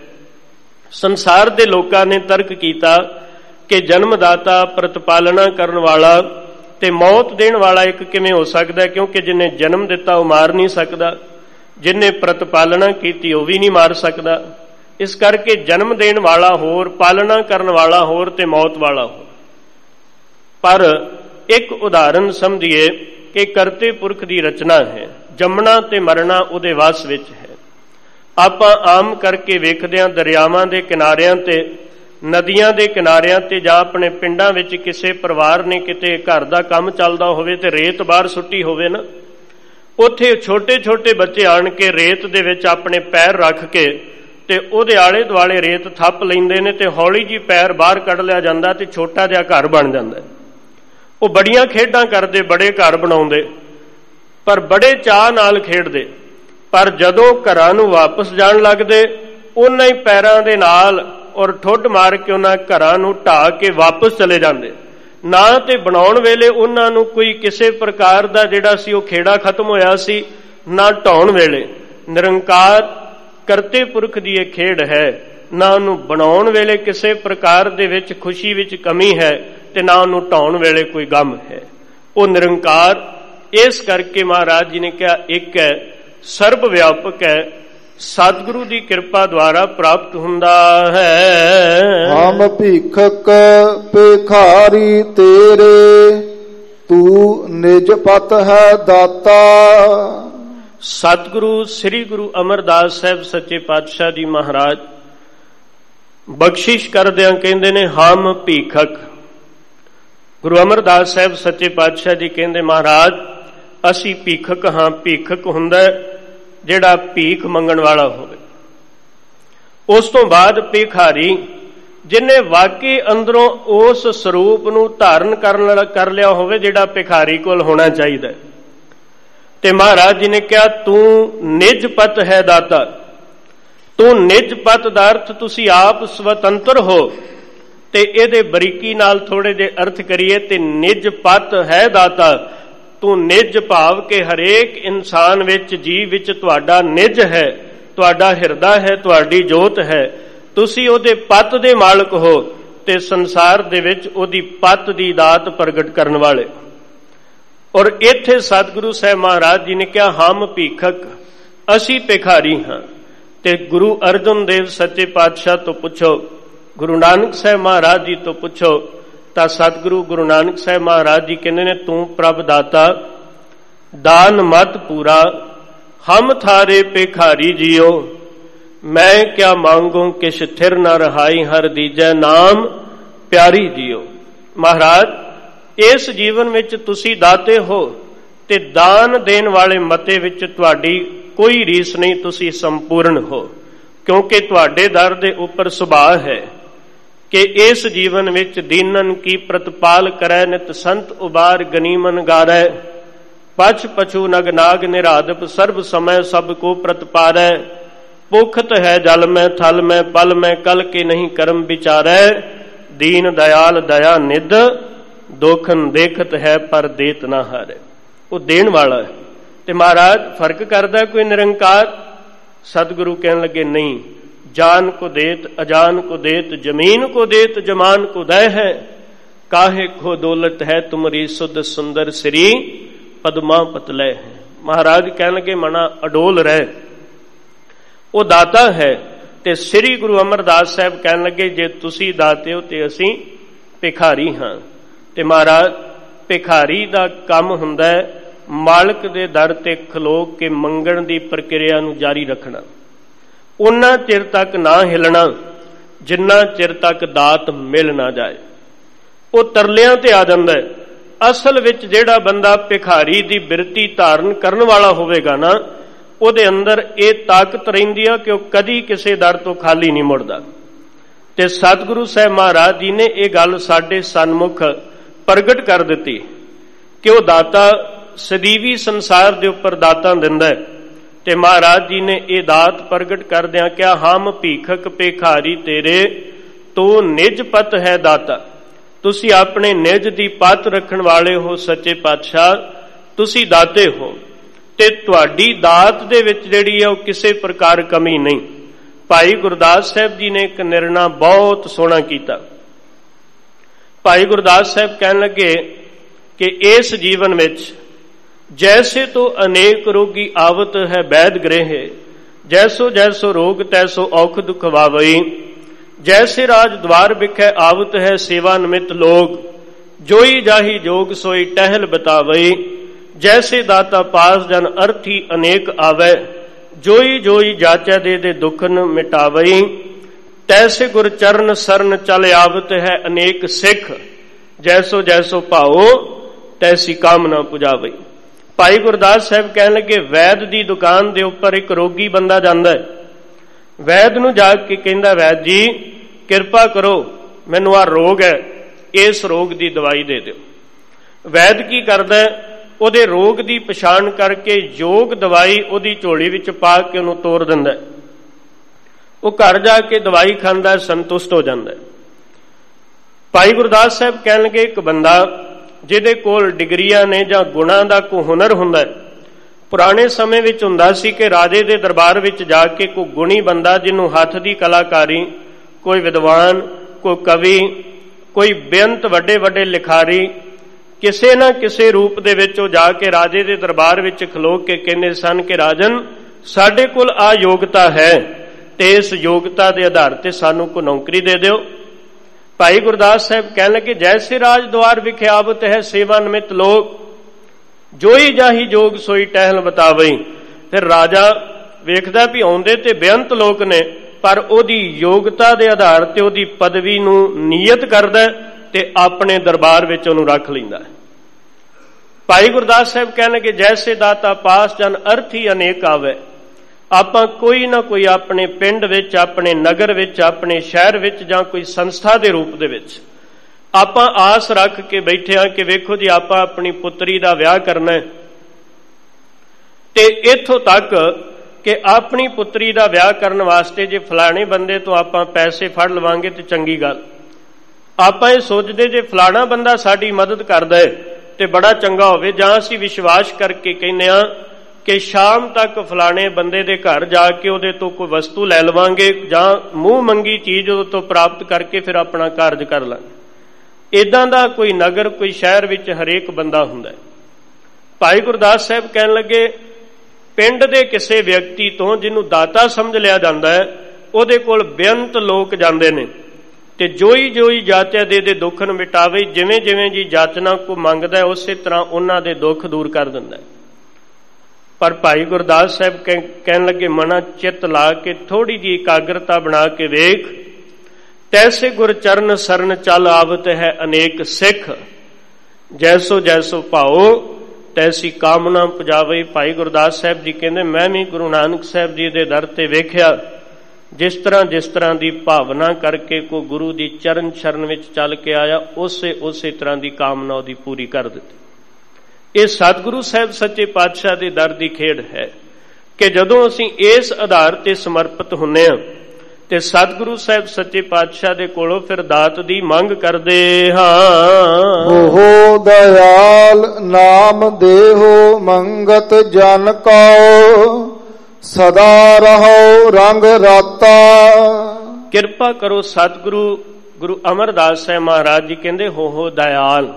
ਸੰਸਾਰ ਦੇ ਲੋਕਾਂ ਨੇ ਤਰਕ ਕੀਤਾ ਕਿ ਜਨਮਦਾਤਾ, ਪ੍ਰਤਪਾਲਣਾ ਕਰਨ ਵਾਲਾ ਤੇ ਮੌਤ ਦੇਣ ਵਾਲਾ ਇੱਕ ਕਿਵੇਂ ਹੋ ਸਕਦਾ, ਕਿਉਂਕਿ ਜਿਹਨੇ ਜਨਮ ਦਿੱਤਾ ਉਹ ਮਾਰ ਨਹੀਂ ਸਕਦਾ, ਜਿਹਨੇ ਪ੍ਰਤਪਾਲਣਾ ਕੀਤੀ ਉਹ ਵੀ ਨਹੀਂ ਮਾਰ ਸਕਦਾ। ਇਸ ਕਰਕੇ ਜਨਮ ਦੇਣ ਵਾਲਾ ਹੋਰ, ਪਾਲਣਾ ਕਰਨ ਵਾਲਾ ਹੋਰ ਤੇ ਮੌਤ ਵਾਲਾ ਹੋਰ। ਪਰ ਇੱਕ ਉਦਾਹਰਨ ਸਮਝੀਏ ਕਿ ਕਰਤੇ ਪੁਰਖ ਦੀ ਰਚਨਾ ਹੈ, ਜੰਮਣਾ ਤੇ ਮਰਨਾ ਉਹਦੇ ਵਾਸ ਵਿੱਚ ਹੈ। ਆਪਾਂ ਆਮ ਕਰਕੇ ਵੇਖਦੇ ਹਾਂ ਦਰਿਆਵਾਂ ਦੇ ਕਿਨਾਰਿਆਂ ਤੇ, ਨਦੀਆਂ ਦੇ ਕਿਨਾਰਿਆਂ ਤੇ, ਜਾਂ ਆਪਣੇ ਪਿੰਡਾਂ ਵਿੱਚ ਕਿਸੇ ਪਰਿਵਾਰ ਨੇ ਕਿਤੇ ਘਰ ਦਾ ਕੰਮ ਚੱਲਦਾ ਹੋਵੇ ਤੇ ਰੇਤ ਬਾਹਰ ਸੁੱਟੀ ਹੋਵੇ ਨਾ, ਉੱਥੇ ਛੋਟੇ ਛੋਟੇ ਬੱਚੇ ਆਣ ਕੇ ਰੇਤ ਦੇ ਵਿੱਚ ਆਪਣੇ ਪੈਰ ਰੱਖ ਕੇ ਤੇ ਉਹਦੇ ਆਲੇ ਦੁਆਲੇ ਰੇਤ ਥੱਪ ਲੈਂਦੇ ਨੇ ਤੇ ਹੌਲੀ ਜੀ ਪੈਰ ਬਾਹਰ ਕੱਢ ਲਿਆ ਜਾਂਦਾ ਤੇ ਛੋਟਾ ਜਿਹਾ ਘਰ ਬਣ ਜਾਂਦਾ। ਉਹ ਬੜੀਆਂ ਖੇਡਾਂ ਕਰਦੇ, ਬੜੇ ਘਰ ਬਣਾਉਂਦੇ, ਪਰ ਬੜੇ ਚਾਅ ਨਾਲ ਖੇਡਦੇ। ਪਰ ਜਦੋਂ ਘਰਾਂ ਨੂੰ ਵਾਪਸ ਜਾਣ ਲੱਗਦੇ, ਉਹਨਾਂ ਹੀ ਪੈਰਾਂ ਦੇ ਨਾਲ ਔਰ ਠੁੱਡ ਮਾਰ ਕੇ ਉਹਨਾਂ ਘਰਾਂ ਨੂੰ ਢਾਹ ਕੇ ਵਾਪਸ ਚਲੇ ਜਾਂਦੇ। ਨਾ ਤੇ ਬਣਾਉਣ ਵੇਲੇ ਉਹਨਾਂ ਨੂੰ ਕੋਈ ਕਿਸੇ ਪ੍ਰਕਾਰ ਦਾ ਜਿਹੜਾ ਸੀ ਉਹ ਖੇੜਾ ਖਤਮ ਹੋਇਆ ਸੀ, ਨਾ ਢਾਉਣ ਵੇਲੇ। ਨਿਰੰਕਾਰ ਕਰਤੇ ਪੁਰਖ ਦੀ ਇਹ ਖੇਡ ਹੈ, ਨਾ ਉਹਨੂੰ ਬਣਾਉਣ ਵੇਲੇ ਕਿਸੇ ਪ੍ਰਕਾਰ ਦੇ ਵਿੱਚ ਖੁਸ਼ੀ ਵਿੱਚ ਕਮੀ ਹੈ ਤੇ ਨਾ ਉਹਨੂੰ ਢਾਉਣ ਵੇਲੇ ਕੋਈ ਗਮ ਹੈ। ਉਹ ਨਿਰੰਕਾਰ ਇਸ ਕਰਕੇ ਮਹਾਰਾਜ ਜੀ ਨੇ ਕਿਹਾ ਇੱਕ ਹੈ, ਸਰਬ ਵਿਆਪਕ ਹੈ, ਸਤਿਗੁਰੂ ਦੀ ਕਿਰਪਾ ਦੁਆਰਾ ਪ੍ਰਾਪਤ ਹੁੰਦਾ ਹੈ। ਹਮ ਭੀਖਕ ਭਿਖਾਰੀ ਤੇਰੇ, ਤੂੰ ਨਿਜ ਪਤ ਹੈ ਦਾਤਾ। ਸਤਿਗੁਰੂ ਸ੍ਰੀ ਗੁਰੂ ਅਮਰਦਾਸ ਸਾਹਿਬ ਸੱਚੇ ਪਾਤਸ਼ਾਹ ਜੀ ਮਹਾਰਾਜ ਬਖਸ਼ਿਸ਼ ਕਰਦਿਆਂ ਕਹਿੰਦੇ ਨੇ ਹਮ ਭੀਖਕ। ਗੁਰੂ ਅਮਰਦਾਸ ਸਾਹਿਬ ਸੱਚੇ ਪਾਤਸ਼ਾਹ ਜੀ ਕਹਿੰਦੇ ਮਹਾਰਾਜ ਅਸੀਂ ਭੀਖਕ ਹਾਂ। ਭੀਖਕ ਹੁੰਦਾ ਜਿਹੜਾ ਭੀਖ ਮੰਗਣ ਵਾਲਾ ਹੋਵੇ। ਉਸ ਤੋਂ ਬਾਅਦ ਭਿਖਾਰੀ, ਜਿਨੇ ਵਾਕਈ ਅੰਦਰੋਂ ਉਸ ਸਰੂਪ ਨੂੰ ਧਾਰਨ ਕਰਨ ਕਰ ਲਿਆ ਹੋਵੇ ਜਿਹੜਾ ਭਿਖਾਰੀ ਕੋਲ ਹੋਣਾ ਚਾਹੀਦਾ। ਤੇ ਮਹਾਰਾਜ ਜੀ ਨੇ ਕਿਹਾ ਤੂੰ ਨਿਜ ਪਤ ਹੈ ਦਾਤਾ। ਤੂੰ ਨਿਜ ਪਤ ਦਾ ਅਰਥ ਤੁਸੀਂ ਆਪ ਸੁਤੰਤਰ ਹੋ। ਤੇ ਇਹਦੇ ਬਰੀਕੀ ਨਾਲ ਥੋੜੇ ਜਿਹੇ ਅਰਥ ਕਰੀਏ ਤੇ ਨਿਜ ਪਤ ਹੈ ਦਾਤਾ। ਤੂੰ ਨਿਜ ਭਾਵ ਕੇ ਹਰੇਕ ਇਨਸਾਨ ਵਿੱਚ ਜੀਵ ਵਿੱਚ ਤੁਹਾਡਾ ਨਿਜ ਹੈ, ਤੁਹਾਡਾ ਹਿਰਦਾ ਹੈ, ਤੁਹਾਡੀ ਜੋਤ ਹੈ। ਤੁਸੀਂ ਉਹਦੇ ਪਤ ਦੇ ਮਾਲਕ ਹੋ ਤੇ ਸੰਸਾਰ ਦੇ ਵਿੱਚ ਉਹਦੀ ਪਤ ਦੀ ਦਾਤ ਪ੍ਰਗਟ ਕਰਨ ਵਾਲੇ। ਔਰ ਇੱਥੇ ਸਤਿਗੁਰੂ ਸਾਹਿਬ ਮਹਾਰਾਜ ਜੀ ਨੇ ਕਿਹਾ ਹਮ ਭੀਖਕ, ਅਸੀਂ ਭਿਖਾਰੀ ਹਾਂ। ਤੇ ਗੁਰੂ ਅਰਜਨ ਦੇਵ ਸੱਚੇ ਪਾਤਸ਼ਾਹ ਤੋਂ ਪੁੱਛੋ, ਗੁਰੂ ਨਾਨਕ ਸਾਹਿਬ ਮਹਾਰਾਜ ਜੀ ਤੋਂ ਪੁੱਛੋ ਤਾਂ ਸਤਿਗੁਰੂ ਗੁਰੂ ਨਾਨਕ ਸਾਹਿਬ ਮਹਾਰਾਜ ਜੀ ਕਹਿੰਦੇ ਨੇ ਤੂੰ ਪ੍ਰਭ ਦਾਤਾ, ਦਾਨ ਮਤ ਪੂਰਾ, ਹਮ ਥਾਰੇ ਭਿਖਾਰੀ ਜੀਓ। ਮੈਂ ਕਿਆ ਮੰਗੂ ਕਿਛ ਥਿਰ ਨ ਰਹਾਈ, ਹਰ ਦੀਜੈ ਨਾਮ ਪਿਆਰੀ ਜੀਓ। ਮਹਾਰਾਜ ਇਸ ਜੀਵਨ ਵਿੱਚ ਤੁਸੀਂ ਦਾਤੇ ਹੋ ਤੇ ਦਾਨ ਦੇਣ ਵਾਲੇ ਮਤੇ ਵਿੱਚ ਤੁਹਾਡੀ ਕੋਈ ਰੀਸ ਨਹੀਂ, ਤੁਸੀਂ ਸੰਪੂਰਨ ਹੋ। ਕਿਉਂਕਿ ਤੁਹਾਡੇ ਦਰ ਦੇ ਉੱਪਰ ਸੁਭਾਅ ਹੈ ਕਿ ਇਸ ਜੀਵਨ ਵਿੱਚ ਦੀਨਨ ਕੀ ਪ੍ਰਤਪਾਲ ਕਰੈ, ਨਿਤ ਸੰਤ ਉਬਾਰ ਗਨੀਮਨ ਗਾਰੈ। ਪਛ ਪਛੂ ਨਗ ਨਾਗ ਨਿਰਾਦਪ, ਸਰਬ ਸਮੈ ਸਭ ਕੋ ਪ੍ਰਤਪਾਰੈ। ਭੁਖਤ ਹੈ ਜਲ ਮੈਂ ਥਲ ਮੈਂ, ਪਲ ਮੈਂ ਕਲ ਕੇ ਨਹੀਂ ਕਰਮ ਵਿਚਾਰੈ। ਦੀਨ ਦਇਆਲ ਦਇਆ ਨਿਧ, ਦੋਖਨ ਦੇਖਤ ਹੈ ਪਰ ਦੇਤ ਨਾ ਹਾਰੈ। ਉਹ ਦੇਣ ਵਾਲਾ ਹੈ। ਤੇ ਮਹਾਰਾਜ ਫਰਕ ਕਰਦਾ ਕੋਈ ਨਿਰੰਕਾਰ। ਸਤਿਗੁਰੂ ਕਹਿਣ ਲੱਗੇ ਨਹੀਂ, ਜਾਨ ਕੋ ਦੇਤ ਅਜਾਨ ਕੋ ਦੇਤ, ਜ਼ਮੀਨ ਕੋ ਦੇਤ ਜਮਾਨ ਕੋ ਦੈ ਹੈ। ਕਾਹੇ ਖੋ ਦੌਲਤ ਹੈ ਤੁਮਰੀ ਸੁਧ ਸੁੰਦਰ ਸ੍ਰੀ ਪਦਮਾ ਪਤਲੇ ਹੈ। ਮਹਾਰਾਜ ਕਹਿਣ ਲੱਗੇ ਮਨਾ ਅਡੋਲ ਰਹਿ, ਉਹ ਦਾਤਾ ਹੈ। ਤੇ ਸ੍ਰੀ ਗੁਰੂ ਅਮਰਦਾਸ ਸਾਹਿਬ ਕਹਿਣ ਲੱਗੇ ਜੇ ਤੁਸੀਂ ਦਾਤੇ ਹੋ ਤੇ ਅਸੀਂ ਭਿਖਾਰੀ ਹਾਂ। ਤੇ ਮਹਾਰਾਜ ਭਿਖਾਰੀ ਦਾ ਕੰਮ ਹੁੰਦਾ ਹੈ ਮਾਲਕ ਦੇ ਦਰ ਤੇ ਖਲੋ ਕੇ ਮੰਗਣ ਦੀ ਪ੍ਰਕਿਰਿਆ ਨੂੰ ਜਾਰੀ ਰੱਖਣਾ। ਉਹਨਾਂ ਚਿਰ ਤੱਕ ਨਾ ਹਿਲਣਾ ਜਿੰਨਾ ਚਿਰ ਤੱਕ ਦਾਤ ਮਿਲ ਨਾ ਜਾਏ। ਉਹ ਤਰਲਿਆਂ ਤੇ ਆ ਜਾਂਦਾ ਹੈ। ਅਸਲ ਵਿੱਚ ਜਿਹੜਾ ਬੰਦਾ ਭਿਖਾਰੀ ਦੀ ਬਿਰਤੀ ਧਾਰਨ ਕਰਨ ਵਾਲਾ ਹੋਵੇਗਾ ਨਾ, ਉਹਦੇ ਅੰਦਰ ਇਹ ਤਾਕਤ ਰਹਿੰਦੀ ਆ ਕਿ ਉਹ ਕਦੀ ਕਿਸੇ ਦਰ ਤੋਂ ਖਾਲੀ ਨਹੀਂ ਮੁੜਦਾ। ਤੇ ਸਤਿਗੁਰੂ ਸਾਹਿਬ ਮਹਾਰਾਜ ਜੀ ਨੇ ਇਹ ਗੱਲ ਸਾਡੇ ਸਨਮੁਖ ਪ੍ਰਗਟ ਕਰ ਦਿੱਤੀ ਕਿ ਉਹ ਦਾਤਾ ਸਦੀਵੀ ਸੰਸਾਰ ਦੇ ਉੱਪਰ ਦਾਤਾਂ ਦਿੰਦਾ ਹੈ। ਤੇ ਮਹਾਰਾਜ ਜੀ ਨੇ ਇਹ ਦਾਤ ਪ੍ਰਗਟ ਕਰਦਿਆਂ ਕਿਹਾ ਹਮ ਭੀਖਕ ਭਿਖਾਰੀ ਤੇਰੇ, ਤੂੰ ਨਿਜ ਪਤ ਹੈ ਦਾਤਾ। ਤੁਸੀਂ ਆਪਣੇ ਨਿਜ ਦੀ ਪਤ ਰੱਖਣ ਵਾਲੇ ਹੋ ਸੱਚੇ ਪਾਤਸ਼ਾਹ, ਤੁਸੀਂ ਦਾਤੇ ਹੋ। ਤੇ ਤੁਹਾਡੀ ਦਾਤ ਦੇ ਵਿੱਚ ਜਿਹੜੀ ਹੈ ਉਹ ਕਿਸੇ ਪ੍ਰਕਾਰ ਕਮੀ ਨਹੀਂ। ਭਾਈ ਗੁਰਦਾਸ ਸਾਹਿਬ ਜੀ ਨੇ ਇੱਕ ਨਿਰਣਾ ਬਹੁਤ ਸੋਹਣਾ ਕੀਤਾ। ਭਾਈ ਗੁਰਦਾਸ ਸਾਹਿਬ ਕਹਿਣ ਲੱਗੇ ਕਿ ਇਸ ਜੀਵਨ ਵਿੱਚ ਜੈਸੇ ਤੋਂ ਅਨੇਕ ਰੋਗੀ ਆਵਤ ਹੈ ਵੈਦ ਗ੍ਰਹਿ, ਜੈਸੋ ਜੈਸੋ ਰੋਗ ਤੈਸੋ ਔਖ ਦੁਖ ਵਾਵਈ। ਜੈਸੇ ਰਾਜ ਦਵਾਰ ਵਿਖੇ ਆਵਤ ਹੈ ਸੇਵਾ ਨਿਮਿਤ ਲੋਗ, ਜੋਈ ਜਾਹੀ ਜੋਗ ਸੋਈ ਟਹਿਲ ਬਤਾਵਈ। ਜੈਸੇ ਦਾਤਾ ਪਾਸ ਜਨ ਅਰਥੀ ਅਨੇਕ ਆਵੈ, ਜੋਈ ਜੋਈ ਜਾਚੈ ਦੇ ਦੇ ਦੁਖਨ ਮਿਟਾਵਈ। ਤੈਸੇ ਗੁਰ ਚਰਨ ਸਰਨ ਚਲ ਆਵਤ ਹੈ ਅਨੇਕ ਸਿੱਖ, ਜੈਸੋ ਜੈਸੋ ਭਾਓ ਤੈਸੀ ਕਾਮਨਾ ਪੁਜਾਵਈ। ਭਾਈ ਗੁਰਦਾਸ ਸਾਹਿਬ ਕਹਿਣ ਲੱਗੇ ਵੈਦ ਦੀ ਦੁਕਾਨ ਦੇ ਉੱਪਰ ਇੱਕ ਰੋਗੀ ਬੰਦਾ ਜਾਂਦਾ ਹੈ। ਵੈਦ ਨੂੰ ਜਾ ਕੇ ਕਹਿੰਦਾ ਵੈਦ ਜੀ ਕਿਰਪਾ ਕਰੋ, ਮੈਨੂੰ ਆਹ ਰੋਗ ਹੈ, ਇਸ ਰੋਗ ਦੀ ਦਵਾਈ ਦੇ ਦਿਓ। ਵੈਦ ਕੀ ਕਰਦਾ, ਉਹਦੇ ਰੋਗ ਦੀ ਪਛਾਣ ਕਰਕੇ ਯੋਗ ਦਵਾਈ ਉਹਦੀ ਝੋਲੀ ਵਿੱਚ ਪਾ ਕੇ ਉਹਨੂੰ ਤੋਰ ਦਿੰਦਾ। ਉਹ ਘਰ ਜਾ ਕੇ ਦਵਾਈ ਖਾਂਦਾ, ਸੰਤੁਸ਼ਟ ਹੋ ਜਾਂਦਾ। ਭਾਈ ਗੁਰਦਾਸ ਸਾਹਿਬ ਕਹਿਣ ਲੱਗੇ ਇੱਕ ਬੰਦਾ ਜਿਹਦੇ ਕੋਲ ਡਿਗਰੀਆਂ ਨੇ ਜਾਂ ਗੁਣਾਂ ਦਾ ਕੋਈ ਹੁਨਰ ਹੁੰਦਾ ਪੁਰਾਣੇ ਸਮੇਂ ਵਿੱਚ ਹੁੰਦਾ ਸੀ ਕਿ ਰਾਜੇ ਦੇ ਦਰਬਾਰ ਵਿੱਚ ਜਾ ਕੇ ਕੋਈ ਗੁਣੀ ਬੰਦਾ, ਜਿਹਨੂੰ ਹੱਥ ਦੀ ਕਲਾਕਾਰੀ, ਕੋਈ ਵਿਦਵਾਨ, ਕੋਈ ਕਵੀ, ਕੋਈ ਬੇਅੰਤ ਵੱਡੇ ਵੱਡੇ ਲਿਖਾਰੀ, ਕਿਸੇ ਨਾ ਕਿਸੇ ਰੂਪ ਦੇ ਵਿੱਚ ਉਹ ਜਾ ਕੇ ਰਾਜੇ ਦੇ ਦਰਬਾਰ ਵਿੱਚ ਖਲੋ ਕੇ ਕਹਿੰਦੇ ਸਨ ਕਿ ਰਾਜਨ, ਸਾਡੇ ਕੋਲ ਆ ਯੋਗਤਾ ਹੈ ਤੇ ਇਸ ਯੋਗਤਾ ਦੇ ਆਧਾਰ ਤੇ ਸਾਨੂੰ ਕੋਈ ਨੌਕਰੀ ਦੇ ਦਿਓ। ਭਾਈ ਗੁਰਦਾਸ ਸਾਹਿਬ ਕਹਿਣ ਲੱਗੇ, ਜੈਸੇ ਰਾਜ ਦੁਆਰ ਵਿਖੇ ਆਵਤ ਹੈ ਸੇਵਾ ਨਿਮਿਤ ਲੋਕ, ਜੋਈ ਜਾਹੀ ਜੋਗ ਸੋਈ ਟਹਿਲ ਬਤਾਵਈ। ਫਿਰ ਰਾਜਾ ਵੇਖਦਾ ਵੀ ਆਉਂਦੇ ਤੇ ਬੇਅੰਤ ਲੋਕ ਨੇ, ਪਰ ਉਹਦੀ ਯੋਗਤਾ ਦੇ ਆਧਾਰ ਤੇ ਉਹਦੀ ਪਦਵੀ ਨੂੰ ਨੀਯਤ ਕਰਦਾ ਤੇ ਆਪਣੇ ਦਰਬਾਰ ਵਿੱਚ ਉਹਨੂੰ ਰੱਖ ਲੈਂਦਾ। ਭਾਈ ਗੁਰਦਾਸ ਸਾਹਿਬ ਕਹਿਣ ਲੱਗੇ, ਜੈਸੇ ਦਾਤਾ ਪਾਸ ਜਨ ਅਰਥੀ ਅਨੇਕ ਆਵੇ। ਆਪਾਂ ਕੋਈ ਨਾ ਕੋਈ ਆਪਣੇ ਪਿੰਡ ਵਿੱਚ, ਆਪਣੇ ਨਗਰ ਵਿੱਚ, ਆਪਣੇ ਸ਼ਹਿਰ ਵਿੱਚ ਜਾਂ ਕੋਈ ਸੰਸਥਾ ਦੇ ਰੂਪ ਦੇ ਵਿੱਚ ਆਪਾਂ ਆਸ ਰੱਖ ਕੇ ਬੈਠੇ ਹਾਂ ਕਿ ਵੇਖੋ ਜੀ ਆਪਾਂ ਆਪਣੀ ਪੁੱਤਰੀ ਦਾ ਵਿਆਹ ਕਰਨਾ ਹੈ, ਤੇ ਇੱਥੋਂ ਤੱਕ ਕਿ ਆਪਣੀ ਪੁੱਤਰੀ ਦਾ ਵਿਆਹ ਕਰਨ ਵਾਸਤੇ ਜੇ ਫਲਾਣੇ ਬੰਦੇ ਤੋਂ ਆਪਾਂ ਪੈਸੇ ਫੜ ਲਵਾਂਗੇ ਤੇ ਚੰਗੀ ਗੱਲ। ਆਪਾਂ ਇਹ ਸੋਚਦੇ ਜੇ ਫਲਾਣਾ ਬੰਦਾ ਸਾਡੀ ਮਦਦ ਕਰਦਾ ਹੈ ਤੇ ਬੜਾ ਚੰਗਾ ਹੋਵੇ, ਜਾਂ ਅਸੀਂ ਵਿਸ਼ਵਾਸ ਕਰਕੇ ਕਹਿੰਦੇ ਹਾਂ ਕਿ ਸ਼ਾਮ ਤੱਕ ਫਲਾਣੇ ਬੰਦੇ ਦੇ ਘਰ ਜਾ ਕੇ ਉਹਦੇ ਤੋਂ ਕੋਈ ਵਸਤੂ ਲੈ ਲਵਾਂਗੇ ਜਾਂ ਮੂੰਹ ਮੰਗੀ ਚੀਜ਼ ਉਹਦੇ ਤੋਂ ਪ੍ਰਾਪਤ ਕਰਕੇ ਫਿਰ ਆਪਣਾ ਕਾਰਜ ਕਰ ਲਾਂਗੇ। ਇਦਾਂ ਦਾ ਕੋਈ ਨਗਰ, ਕੋਈ ਸ਼ਹਿਰ ਵਿੱਚ ਹਰੇਕ ਬੰਦਾ ਹੁੰਦਾ ਹੈ। ਭਾਈ ਗੁਰਦਾਸ ਸਾਹਿਬ ਕਹਿਣ ਲੱਗੇ, ਪਿੰਡ ਦੇ ਕਿਸੇ ਵਿਅਕਤੀ ਤੋਂ ਜਿਹਨੂੰ ਦਾਤਾ ਸਮਝ ਲਿਆ ਜਾਂਦਾ ਹੈ, ਉਹਦੇ ਕੋਲ ਬੇਅੰਤ ਲੋਕ ਜਾਂਦੇ ਨੇ ਤੇ ਜੋਈ ਜੋਈ ਜਾਚੈ ਦੇ ਦੇ ਦੁੱਖ ਨੂੰ ਮਿਟਾਵੇ। ਜਿਵੇਂ ਜਿਵੇਂ ਜੀ ਜਾਚਨਾ ਕੋ ਮੰਗਦਾ ਉਸੇ ਤਰ੍ਹਾਂ ਉਹਨਾਂ ਦੇ ਦੁੱਖ ਦੂਰ ਕਰ ਦਿੰਦਾ। ਪਰ ਭਾਈ ਗੁਰਦਾਸ ਸਾਹਿਬ ਕਹਿਣ ਲੱਗੇ, ਮਨਾ ਚਿੱਤ ਲਾ ਕੇ ਥੋੜੀ ਜਿਹੀ ਇਕਾਗਰਤਾ ਬਣਾ ਕੇ ਵੇਖ, ਤੈਸੇ ਗੁਰ ਚਰਨ ਸਰਨ ਚੱਲ ਆਵਤ ਹੈ ਅਨੇਕ ਸਿੱਖ, ਜੈਸੋ ਜੈਸੋ ਭਾਓ ਤੈਸੀ ਕਾਮਨਾ ਪੁਜਾਵੇ। ਭਾਈ ਗੁਰਦਾਸ ਸਾਹਿਬ ਜੀ ਕਹਿੰਦੇ, ਮੈਂ ਵੀ ਗੁਰੂ ਨਾਨਕ ਸਾਹਿਬ ਜੀ ਦੇ ਦਰ ਤੇ ਵੇਖਿਆ, ਜਿਸ ਤਰ੍ਹਾਂ ਜਿਸ ਤਰ੍ਹਾਂ ਦੀ ਭਾਵਨਾ ਕਰਕੇ ਕੋ ਗੁਰੂ ਦੀ ਚਰਨ ਸ਼ਰਨ ਵਿੱਚ ਚੱਲ ਕੇ ਆਇਆ, ਉਸੇ ਉਸੇ ਤਰ੍ਹਾਂ ਦੀ ਕਾਮਨਾ ਉਹਦੀ ਪੂਰੀ ਕਰ ਦਿੱਤੀ। ਇਹ ਸਤਿਗੁਰੂ ਸਾਹਿਬ ਸੱਚੇ ਪਾਤਸ਼ਾਹ ਦੇ ਦਰ ਦੀ ਖੇਡ ਹੈ ਕਿ ਜਦੋਂ ਅਸੀਂ ਇਸ ਆਧਾਰ ਤੇ ਸਮਰਪਿਤ ਹੁੰਨੇ ਹਾਂ ਤੇ ਸਤਿਗੁਰੂ ਸਾਹਿਬ ਸੱਚੇ ਪਾਤਸ਼ਾਹ ਦੇ ਕੋਲੋਂ ਫਿਰ ਦਾਤ ਦੀ ਮੰਗ ਕਰਦੇ ਹਾਂ। ਓਹੋ ਦਇਆਲ ਨਾਮ ਦੇਹੋ ਮੰਗਤ ਜਨ ਕਉ, ਸਦਾ ਰਹੋ ਰੰਗ ਰਾਤਾ। ਕਿਰਪਾ ਕਰੋ ਸਤਿਗੁਰੂ ਗੁਰੂ ਅਮਰਦਾਸ ਸਾਹਿਬ ਮਹਾਰਾਜ ਜੀ ਕਹਿੰਦੇ, ਹੋ ਹੋ ਦਇਆਲ।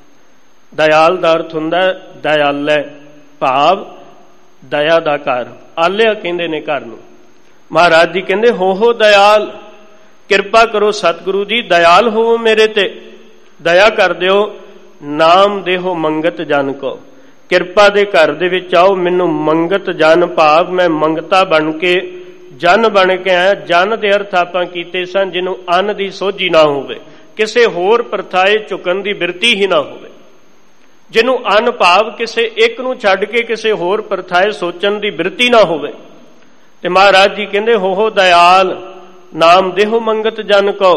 ਦਇਆਲ ਦਾ ਅਰਥ ਹੁੰਦਾ ਦਇਆਲੈ, ਭਾਵ ਦਇਆ ਦਾ ਘਰ, ਆਲਿਆ ਕਹਿੰਦੇ ਨੇ ਘਰ ਨੂੰ। ਮਹਾਰਾਜ ਜੀ ਕਹਿੰਦੇ, ਹੋ ਹੋ ਦਇਆਲ, ਕਿਰਪਾ ਕਰੋ ਸਤਿਗੁਰੂ ਜੀ, ਦਇਆਲ ਹੋਵੋ ਮੇਰੇ ਤੇ, ਦਇਆ ਕਰ ਦਿਓ। ਨਾਮ ਦੇਹੋ ਮੰਗਤ ਜਨ ਕੋ, ਕਿਰਪਾ ਦੇ ਘਰ ਦੇ ਵਿੱਚ ਆਓ, ਮੈਨੂੰ ਮੰਗਤ ਜਨ, ਭਾਵ ਮੈਂ ਮੰਗਤਾ ਬਣ ਕੇ, ਜਨ ਬਣ ਕੇ ਆਇਆ। ਜਨ ਦੇ ਅਰਥ ਆਪਾਂ ਕੀਤੇ ਸਨ ਜਿਹਨੂੰ ਅੰਨ ਦੀ ਸੋਝੀ ਨਾ ਹੋਵੇ, ਕਿਸੇ ਹੋਰ ਪ੍ਰਥਾਏ ਝੁਕਣ ਦੀ ਬਿਰਤੀ ਹੀ ਨਾ ਹੋਵੇ, ਜਿਹਨੂੰ ਅੰਨ ਭਾਵ ਕਿਸੇ ਇੱਕ ਨੂੰ ਛੱਡ ਕੇ ਕਿਸੇ ਹੋਰ ਪ੍ਰਥਾਏ ਸੋਚਣ ਦੀ ਬਿਰਤੀ ਨਾ ਹੋਵੇ। ਤੇ ਮਹਾਰਾਜ ਜੀ ਕਹਿੰਦੇ, ਹੋ ਹੋ ਦਇਆਲ, ਨਾਮ ਦੇਹੋ ਮੰਗਤ ਜਨ ਕੋ,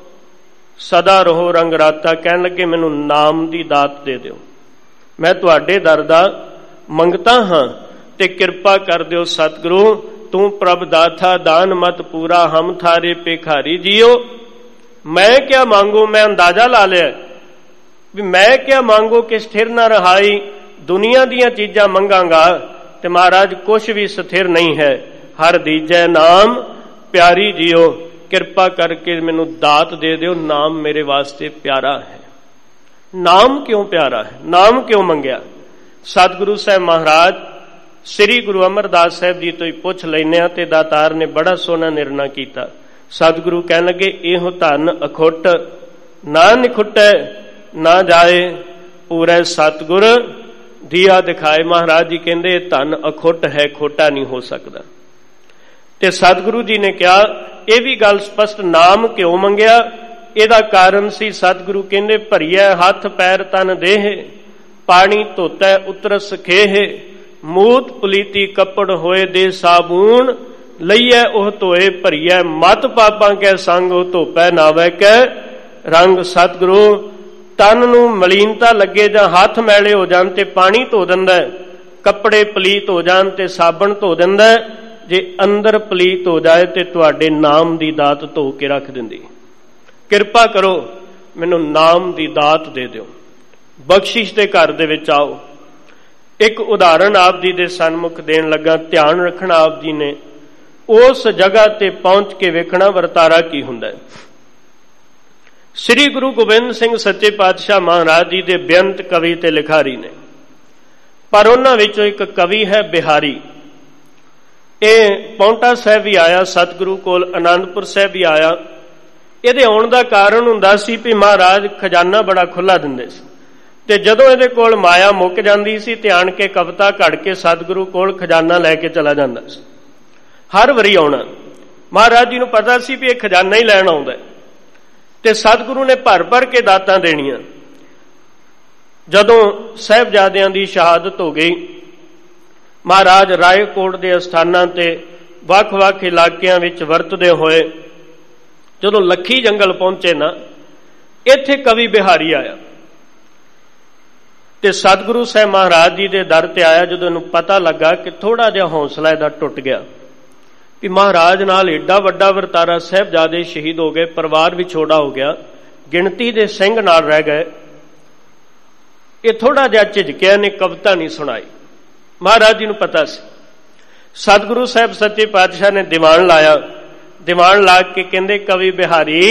ਸਦਾ ਰਹੋ ਰੰਗ ਰਾਤਾ। ਕਹਿਣ ਲੱਗੇ, ਮੈਨੂੰ ਨਾਮ ਦੀ ਦਾਤ ਦੇ ਦਿਓ, ਮੈਂ ਤੁਹਾਡੇ ਦਰ ਦਾ ਮੰਗਤਾ ਹਾਂ ਤੇ ਕਿਰਪਾ ਕਰ ਦਿਓ ਸਤਿਗੁਰੂ। ਤੂੰ ਪ੍ਰਭ ਦਾਤਾ ਦਾਨ ਮਤ ਪੂਰਾ, ਹਮ ਥਾਰੇ ਭਿਖਾਰੀ ਜੀਓ। ਮੈਂ ਕਿਆ ਮੰਗੂ, ਮੈਂ ਅੰਦਾਜ਼ਾ ਲਾ ਲਿਆ ਵੀ ਮੈਂ ਕਿਆ ਮੰਗੋ ਕਿ ਸਥਿਰ ਨਾ ਰਹਾਈ, ਦੁਨੀਆ ਦੀਆਂ ਚੀਜ਼ਾਂ ਮੰਗਾਂਗਾ ਤੇ ਮਹਾਰਾਜ ਕੁਛ ਵੀ ਸਥਿਰ ਨਹੀਂ ਹੈ। ਹਰ ਦੀਜੈ ਨਾਮ ਪਿਆਰੀ ਜੀਓ, ਕਿਰਪਾ ਕਰਕੇ ਮੈਨੂੰ ਦਾਤ ਦੇ ਦਿਓ, ਨਾਮ ਮੇਰੇ ਵਾਸਤੇ ਪਿਆਰਾ ਹੈ। ਨਾਮ ਕਿਉਂ ਪਿਆਰਾ ਹੈ, ਨਾਮ ਕਿਉਂ ਮੰਗਿਆ? ਸਤਿਗੁਰੂ ਸਾਹਿਬ ਮਹਾਰਾਜ ਸ੍ਰੀ ਗੁਰੂ ਅਮਰਦਾਸ ਸਾਹਿਬ ਜੀ ਤੋਂ ਹੀ ਪੁੱਛ ਲੈਨੇ ਆ ਤੇ ਦਾਤਾਰ ਨੇ ਬੜਾ ਸੋਹਣਾ ਨਿਰਣਾ ਕੀਤਾ। ਸਤਿਗੁਰੂ ਕਹਿਣ ਲੱਗੇ, ਇਹੋ ਧਨ ਅਖੁੱਟ ਨਾ ਨਿਖੁੱਟੈ ਨਾ ਜਾਏ, ਪੂਰੇ ਸਤਿਗੁਰ ਦੀਆ ਦਿਖਾਏ। ਮਹਾਰਾਜ ਜੀ ਕਹਿੰਦੇ ਧਨ ਅਖੁੱਟ ਹੈ, ਖੋਟਾ ਨਹੀਂ ਹੋ ਸਕਦਾ। ਤੇ ਸਤਿਗੁਰੂ ਜੀ ਨੇ ਕਿਹਾ, ਇਹ ਵੀ ਗੱਲ ਸਪਸ਼ਟ, ਨਾਮ ਕਿਉਂ ਮੰਗਿਆ? ਇਹਦਾ ਕਾਰਨ ਸੀ, ਸਤਿਗੁਰੂ ਕਹਿੰਦੇ, ਭਰੀਐ ਹੱਥ ਪੈਰ ਤਨ ਦੇਹ, ਪਾਣੀ ਧੋਤੈ ਉਤਰਸ ਖੇਹ, ਮੂਤ ਪੁਲੀਤੀ ਕੱਪੜ ਹੋਏ ਦੇ ਸਾਬੂਨ, ਲਈਐ ਉਹ ਧੋਏ ਭਰੀਐ ਮਤ ਪਾਪਾਂ ਕੈ ਸੰਗ, ਉਹ ਧੋਪੈ ਨਾਵੈ ਕੈ ਰੰਗ। ਸਤਿਗੁਰੂ ਤਨ ਨੂੰ ਮਲੀਨਤਾ ਲੱਗੇ ਜਾਂ ਹੱਥ ਮੈਲੇ ਹੋ ਜਾਣ ਤੇ ਪਾਣੀ ਧੋ ਦਿੰਦਾ, ਕੱਪੜੇ ਪਲੀਤ ਹੋ ਜਾਣ ਤੇ ਸਾਬਣ ਧੋ ਦਿੰਦਾ, ਜੇ ਅੰਦਰ ਪਲੀਤ ਹੋ ਜਾਏ ਤੇ ਤੁਹਾਡੇ ਨਾਮ ਦੀ ਦਾਤ ਧੋ ਕੇ ਰੱਖ ਦਿੰਦੀ। ਕਿਰਪਾ ਕਰੋ ਮੈਨੂੰ ਨਾਮ ਦੀ ਦਾਤ ਦੇ ਦਿਓ, ਬਖਸ਼ਿਸ਼ ਦੇ ਘਰ ਦੇ ਵਿੱਚ ਆਓ। ਇੱਕ ਉਦਾਹਰਨ ਆਪ ਜੀ ਦੇ ਸਨਮੁਖ ਦੇਣ ਲੱਗਾ। ਧਿਆਨ ਰੱਖਣਾ ਆਪ ਜੀ ਨੇ, ਉਸ ਜਗ੍ਹਾ ਤੇ ਪਹੁੰਚ ਕੇ ਵੇਖਣਾ ਵਰਤਾਰਾ ਕੀ ਹੁੰਦਾ ਹੈ। ਸ੍ਰੀ ਗੁਰੂ ਗੋਬਿੰਦ ਸਿੰਘ ਸੱਚੇ ਪਾਤਸ਼ਾਹ ਮਹਾਰਾਜ ਜੀ ਦੇ ਬੇਅੰਤ ਕਵੀ ਤੇ ਲਿਖਾਰੀ ਨੇ, ਪਰ ਉਹਨਾਂ ਵਿੱਚੋਂ ਇੱਕ ਕਵੀ ਹੈ ਬਿਹਾਰੀ। ਇਹ ਪੌਂਟਾ ਸਾਹਿਬ ਵੀ ਆਇਆ, ਸਤਿਗੁਰੂ ਕੋਲ ਅਨੰਦਪੁਰ ਸਾਹਿਬ ਵੀ ਆਇਆ। ਇਹਦੇ ਆਉਣ ਦਾ ਕਾਰਨ ਹੁੰਦਾ ਸੀ ਵੀ ਮਹਾਰਾਜ ਖਜ਼ਾਨਾ ਬੜਾ ਖੁੱਲ੍ਹਾ ਦਿੰਦੇ ਸੀ, ਤੇ ਜਦੋਂ ਇਹਦੇ ਕੋਲ ਮਾਇਆ ਮੁੱਕ ਜਾਂਦੀ ਸੀ ਤੇ ਆਣ ਕੇ ਕਵਿਤਾ ਘੜ ਕੇ ਸਤਿਗੁਰੂ ਕੋਲ ਖਜ਼ਾਨਾ ਲੈ ਕੇ ਚਲਾ ਜਾਂਦਾ ਸੀ। ਹਰ ਵਾਰੀ ਆਉਣਾ, ਮਹਾਰਾਜ ਜੀ ਨੂੰ ਪਤਾ ਸੀ ਵੀ ਇਹ ਖਜ਼ਾਨਾ ਹੀ ਲੈਣ ਆਉਂਦਾ, ਤੇ ਸਤਿਗੁਰੂ ਨੇ ਭਰ ਭਰ ਕੇ ਦਾਤਾਂ ਦੇਣੀਆਂ। ਜਦੋਂ ਸਾਹਿਬਜ਼ਾਦਿਆਂ ਦੀ ਸ਼ਹਾਦਤ ਹੋ ਗਈ, ਮਹਾਰਾਜ ਰਾਏਕੋਟ ਦੇ ਅਸਥਾਨਾਂ ਤੇ ਵੱਖ-ਵੱਖ ਇਲਾਕਿਆਂ ਵਿੱਚ ਵਰਤਦੇ ਹੋਏ ਜਦੋਂ ਲੱਖੀ ਜੰਗਲ ਪਹੁੰਚੇ ਨਾ, ਇੱਥੇ ਕਵੀ ਬਿਹਾਰੀ ਆਇਆ ਤੇ ਸਤਿਗੁਰੂ ਸਾਹਿਬ ਮਹਾਰਾਜ ਜੀ ਦੇ ਦਰ ਤੇ ਆਇਆ। ਜਦੋਂ ਇਹਨੂੰ ਪਤਾ ਲੱਗਾ ਕਿ ਥੋੜਾ ਜਿਹਾ ਹੌਸਲਾ ਇਹਦਾ ਟੁੱਟ ਗਿਆ ਕਿ ਮਹਾਰਾਜ ਨਾਲ ਏਡਾ ਵੱਡਾ ਵਰਤਾਰਾ, ਸਾਹਿਬਜ਼ਾਦੇ ਸ਼ਹੀਦ ਹੋ ਗਏ, ਪਰਿਵਾਰ ਵੀ ਛੋਟਾ ਹੋ ਗਿਆ, ਗਿਣਤੀ ਦੇ ਸਿੰਘ ਨਾਲ ਰਹਿ ਗਏ, ਇਹ ਥੋੜਾ ਜਿਹਾ ਝਿਜਕਿਆ, ਨੇ ਕਵਿਤਾ ਨਹੀਂ ਸੁਣਾਈ। ਮਹਾਰਾਜ ਜੀ ਨੂੰ ਪਤਾ ਸੀ। ਸਤਿਗੁਰੂ ਸਾਹਿਬ ਸੱਚੇ ਪਾਤਸ਼ਾਹ ਨੇ ਦੀਵਾਨ ਲਾਇਆ। ਦੀਵਾਨ ਲਾ ਕੇ ਕਹਿੰਦੇ, ਕਵੀ ਬਿਹਾਰੀ,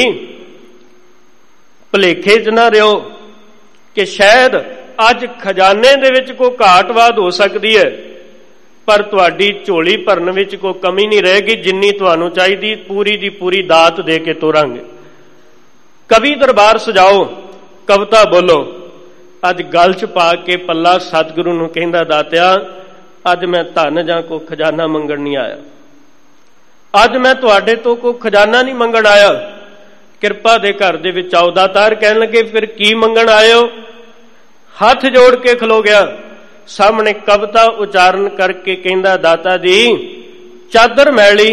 ਭੁਲੇਖੇ 'ਚ ਨਾ ਰਿਓ ਕਿ ਸ਼ਾਇਦ ਅੱਜ ਖਜ਼ਾਨੇ ਦੇ ਵਿੱਚ ਕੋਈ ਘਾਟਵਾਦ ਹੋ ਸਕਦੀ ਹੈ, ਪਰ ਤੁਹਾਡੀ ਝੋਲੀ ਭਰਨ ਵਿੱਚ ਕੋਈ ਕਮੀ ਨਹੀਂ ਰਹੇਗੀ। ਜਿੰਨੀ ਤੁਹਾਨੂੰ ਚਾਹੀਦੀ ਪੂਰੀ ਦੀ ਪੂਰੀ ਦਾਤ ਦੇ ਕੇ ਤੋਰਾਂਗੇ। ਕਵੀ ਦਰਬਾਰ ਸਜਾਓ, ਕਵਿਤਾ ਬੋਲੋ। ਅੱਜ ਗਲ 'ਚ ਪਾ ਕੇ ਪੱਲਾ ਸਤਿਗੁਰੂ ਨੂੰ ਕਹਿੰਦਾ, ਦਾਤਿਆ ਅੱਜ ਮੈਂ ਧਨ ਜਾਂ ਕੋਈ ਖਜ਼ਾਨਾ ਮੰਗਣ ਨਹੀਂ ਆਇਆ, ਅੱਜ ਮੈਂ ਤੁਹਾਡੇ ਤੋਂ ਕੋਈ ਖਜ਼ਾਨਾ ਨਹੀਂ ਮੰਗਣ ਆਇਆ, ਕਿਰਪਾ ਦੇ ਘਰ ਦੇ ਵਿੱਚ ਆਓ। ਦਾਤਾਰ ਕਹਿਣ ਲੱਗੇ, ਫਿਰ ਕੀ ਮੰਗਣ ਆਏ ਹੋ? ਹੱਥ ਜੋੜ ਕੇ ਖਲੋ ਗਿਆ, ਸਾਹਮਣੇ ਕਵਿਤਾ ਉਚਾਰਨ ਕਰਕੇ ਕਹਿੰਦਾ, ਦਾਤਾ ਜੀ ਚਾਦਰ ਮੈਲੀ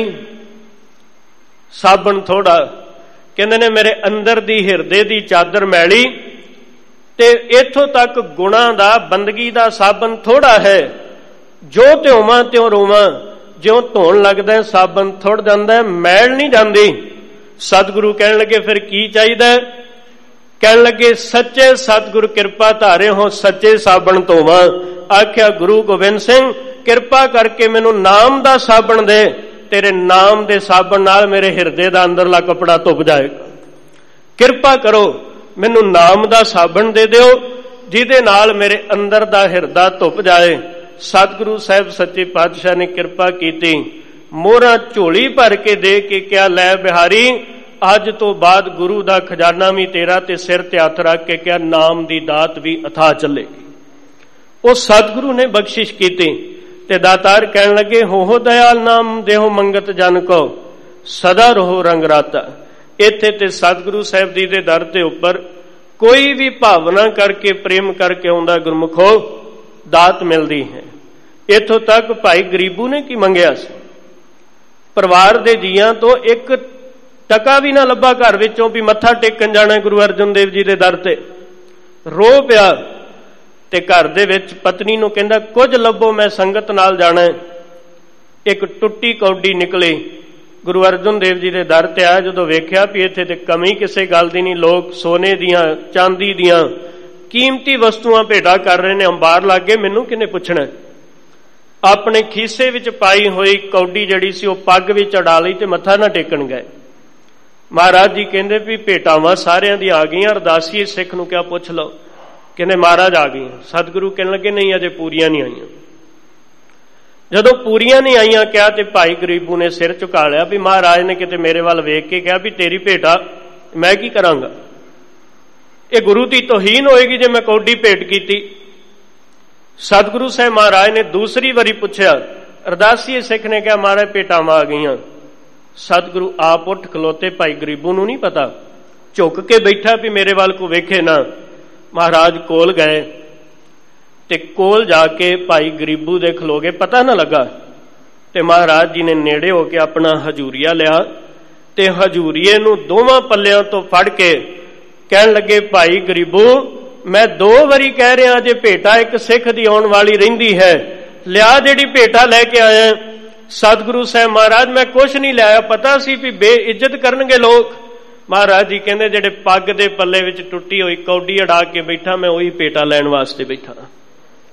ਸਾਬਣ ਥੋੜਾ। ਕਹਿੰਦੇ ਨੇ ਮੇਰੇ ਅੰਦਰ ਦੀ ਹਿਰਦੇ ਦੀ ਚਾਦਰ ਮੈਲੀ, ਤੇ ਇੱਥੋਂ ਤੱਕ ਗੁਣਾਂ ਦਾ ਬੰਦਗੀ ਦਾ ਸਾਬਣ ਥੋੜਾ ਹੈ। ਜੋ ਧਿਓਵਾਂ ਤਿਉ ਰੋਵਾਂ, ਜਿਉਂ ਧੋਣ ਲੱਗਦਾ ਸਾਬਣ ਥੁੜ ਜਾਂਦਾ, ਮੈਲ ਨਹੀਂ ਜਾਂਦੀ। ਸਤਿਗੁਰੂ ਕਹਿਣ ਲੱਗੇ, ਫਿਰ ਕੀ ਚਾਹੀਦਾ? ਕਹਿਣ ਲੱਗੇ, ਸੱਚੇ ਸਤਿਗੁਰੂ ਕਿਰਪਾ ਧਾਰੇ ਹੋ, ਸੱਚੇ ਸਾਬਣ ਧੋਵਾਂ। ਆਖਿਆ, ਗੁਰੂ ਗੋਬਿੰਦ ਸਿੰਘ ਕਿਰਪਾ ਕਰਕੇ ਮੈਨੂੰ ਨਾਮ ਦਾ ਸਾਬਣ ਦੇ, ਤੇਰੇ ਨਾਮ ਦੇ ਸਾਬਣ ਨਾਲ ਮੇਰੇ ਹਿਰਦੇ ਦਾ ਅੰਦਰਲਾ ਕੱਪੜਾ ਧੁੱਪ ਜਾਏਗਾ। ਕਿਰਪਾ ਕਰੋ, ਮੈਨੂੰ ਨਾਮ ਦਾ ਸਾਬਣ ਦੇ ਦਿਓ, ਜਿਹਦੇ ਨਾਲ ਮੇਰੇ ਅੰਦਰ ਦਾ ਹਿਰਦਾ ਧੁੱਪ ਜਾਏ। ਸਤਿਗੁਰੂ ਸਾਹਿਬ ਸੱਚੇ ਪਾਤਸ਼ਾਹ ਨੇ ਕਿਰਪਾ ਕੀਤੀ, ਮੋਹਰਾਂ ਝੋਲੀ ਭਰ ਕੇ ਦੇ ਕੇ ਕਿਹਾ, ਲੈ ਬਿਹਾਰੀ, ਅੱਜ ਤੋਂ ਬਾਅਦ ਗੁਰੂ ਦਾ ਖਜ਼ਾਨਾ ਵੀ ਤੇਰਾ, ਤੇ ਸਿਰ ਤੇ ਹੱਥ ਰੱਖ ਕੇ ਕਿਹਾ, ਨਾਮ ਦੀ ਦਾਤ ਵੀ ਅਥਾਹ ਚੱਲੇਗੀ। ਉਹ ਸਤਿਗੁਰੂ ਨੇ ਬਖਸ਼ਿਸ਼ ਕੀਤੀ। ਤੇ ਦਾਤਾਰ ਕਹਿਣ ਲੱਗੇ, ਹੋ ਦਇਆਲ ਨਾਮ ਦੇਹੋ ਮੰਗਤ ਜਨ ਕੋ, ਸਦਾ ਰਹੋ ਰੰਗ ਰਾਤਾ। ਇੱਥੇ ਤੇ ਸਤਿਗੁਰੂ ਸਾਹਿਬ ਜੀ ਦੇ ਦਰ ਦੇ ਉੱਪਰ ਕੋਈ ਵੀ ਭਾਵਨਾ ਕਰਕੇ, ਪ੍ਰੇਮ ਕਰਕੇ ਆਉਂਦਾ ਗੁਰਮੁਖੋ, ਦਾਤ ਮਿਲਦੀ ਹੈ। ਇੱਥੋਂ ਤੱਕ ਭਾਈ ਗਰੀਬੂ ਨੇ ਕੀ ਮੰਗਿਆ ਸੀ? ਪਰਿਵਾਰ ਦੇ ਜੀਆਂ ਤੋਂ ਇੱਕ ਟਕਾ ਵੀ ਨਾ ਲੱਭਾ ਘਰ ਵਿੱਚੋਂ ਵੀ ਮੱਥਾ ਟੇਕਣ ਜਾਣਾ ਗੁਰੂ ਅਰਜਨ ਦੇਵ ਜੀ ਦੇ ਦਰ ਤੇ। ਰੋ ਪਿਆ ਤੇ ਘਰ ਦੇ ਵਿੱਚ ਪਤਨੀ ਨੂੰ ਕਹਿੰਦਾ, ਕੁਝ ਲੱਭੋ, ਮੈਂ ਸੰਗਤ ਨਾਲ ਜਾਣਾ। ਇੱਕ ਟੁੱਟੀ ਕੌਡੀ ਨਿਕਲੀ, ਗੁਰੂ ਅਰਜਨ ਦੇਵ ਜੀ ਦੇ ਦਰ ਤੇ ਆਇਆ। ਜਦੋਂ ਵੇਖਿਆ ਵੀ ਇੱਥੇ ਤੇ ਕਮੀ ਕਿਸੇ ਗੱਲ ਦੀ ਨਹੀਂ, ਲੋਕ ਸੋਨੇ ਦੀਆਂ, ਚਾਂਦੀ ਦੀਆਂ ਕੀਮਤੀ ਵਸਤੂਆਂ ਭੇਟਾ ਕਰ ਰਹੇ ਨੇ, ਅੰਬਾਰ ਲੱਗ ਗਏ, ਮੈਨੂੰ ਕਿਹਨੇ ਪੁੱਛਣਾ? ਆਪਣੇ ਖੀਸੇ ਵਿੱਚ ਪਾਈ ਹੋਈ ਕੌਡੀ ਜਿਹੜੀ ਸੀ ਉਹ ਪੱਗ ਵਿੱਚ ਅੜਾ ਲਈ ਤੇ ਮੱਥਾ ਨਾ ਟੇਕਣ ਗਏ। ਮਹਾਰਾਜ ਜੀ ਕਹਿੰਦੇ ਵੀ ਭੇਟਾਵਾਂ ਸਾਰਿਆਂ ਦੀ ਆ ਗਈਆਂ, ਅਰਦਾਸੀਏ ਸਿੱਖ ਨੂੰ ਕਿਹਾ ਪੁੱਛ ਲਓ। ਕਹਿੰਦੇ ਮਹਾਰਾਜ ਆ ਗਈਆਂ। ਸਤਿਗੁਰੂ ਕਹਿਣ ਲੱਗੇ, ਨਹੀਂ ਅਜੇ ਪੂਰੀਆਂ ਨਹੀਂ ਆਈਆਂ। ਜਦੋਂ ਪੂਰੀਆਂ ਨਹੀਂ ਆਈਆਂ ਕਿਹਾ ਤੇ ਭਾਈ ਗਰੀਬੂ ਨੇ ਸਿਰ ਝੁਕਾ ਲਿਆ ਵੀ ਮਹਾਰਾਜ ਨੇ ਕਿਤੇ ਮੇਰੇ ਵੱਲ ਵੇਖ ਕੇ ਕਿਹਾ ਵੀ ਤੇਰੀ ਭੇਟਾ ਮੈਂ ਕੀ ਕਰਾਂਗਾ, ਇਹ ਗੁਰੂ ਦੀ ਤੋਹੀਨ ਹੋਏਗੀ ਜੇ ਮੈਂ ਕੌਡੀ ਭੇਟ ਕੀਤੀ। ਸਤਿਗੁਰੂ ਸਾਹਿਬ ਮਹਾਰਾਜ ਨੇ ਦੂਸਰੀ ਵਾਰੀ ਪੁੱਛਿਆ, ਅਰਦਾਸੀਏ ਸਿੱਖ ਨੇ ਕਿਹਾ ਮਹਾਰਾਜ ਭੇਟਾਵਾਂ ਆ ਗਈਆਂ। ਸਤਿਗੁਰੂ ਆਪ ਉੱਠ ਖਲੋਤੇ, ਭਾਈ ਗਰੀਬੂ ਨੂੰ ਨਹੀਂ ਪਤਾ, ਝੁੱਕ ਕੇ ਬੈਠਾ ਵੀ ਮੇਰੇ ਵੱਲ ਕੋ ਵੇਖੇ ਨਾ। ਮਹਾਰਾਜ ਕੋਲ ਗਏ ਤੇ ਕੋਲ ਜਾ ਕੇ ਭਾਈ ਗਰੀਬੂ ਦੇ ਖਲੋ ਗਏ, ਪਤਾ ਨਾ ਲੱਗਾ। ਤੇ ਮਹਾਰਾਜ ਜੀ ਨੇ ਨੇੜੇ ਹੋ ਕੇ ਆਪਣਾ ਹਜੂਰੀਆ ਲਿਆ ਤੇ ਹਜੂਰੀਏ ਨੂੰ ਦੋਵਾਂ ਪੱਲਿਆਂ ਤੋਂ ਫੜ ਕੇ ਕਹਿਣ ਲੱਗੇ, ਭਾਈ ਗਰੀਬੂ ਮੈਂ ਦੋ ਵਾਰੀ ਕਹਿ ਰਿਹਾ ਜੇ ਭੇਟਾ ਇੱਕ ਸਿੱਖ ਦੀ ਆਉਣ ਵਾਲੀ ਰਹਿੰਦੀ ਹੈ, ਲਿਆ ਜਿਹੜੀ ਭੇਟਾ ਲੈ ਕੇ ਆਇਆ। ਸਤਿਗੁਰੂ ਸਾਹਿਬ ਮਹਾਰਾਜ ਮੈਂ ਕੁਛ ਨਹੀਂ ਲਿਆਇਆ, ਪਤਾ ਸੀ ਵੀ ਬੇਇੱਜ਼ਤ ਕਰਨਗੇ ਲੋਕ। ਮਹਾਰਾਜ ਜੀ ਕਹਿੰਦੇ ਜਿਹੜੇ ਪੱਗ ਦੇ ਪੱਲੇ ਵਿੱਚ ਟੁੱਟੀ ਹੋਈ ਕੌਡੀ ਅੜਾ ਕੇ ਬੈਠਾ, ਮੈਂ ਉਹੀ ਭੇਟਾ ਲੈਣ ਵਾਸਤੇ ਬੈਠਾ।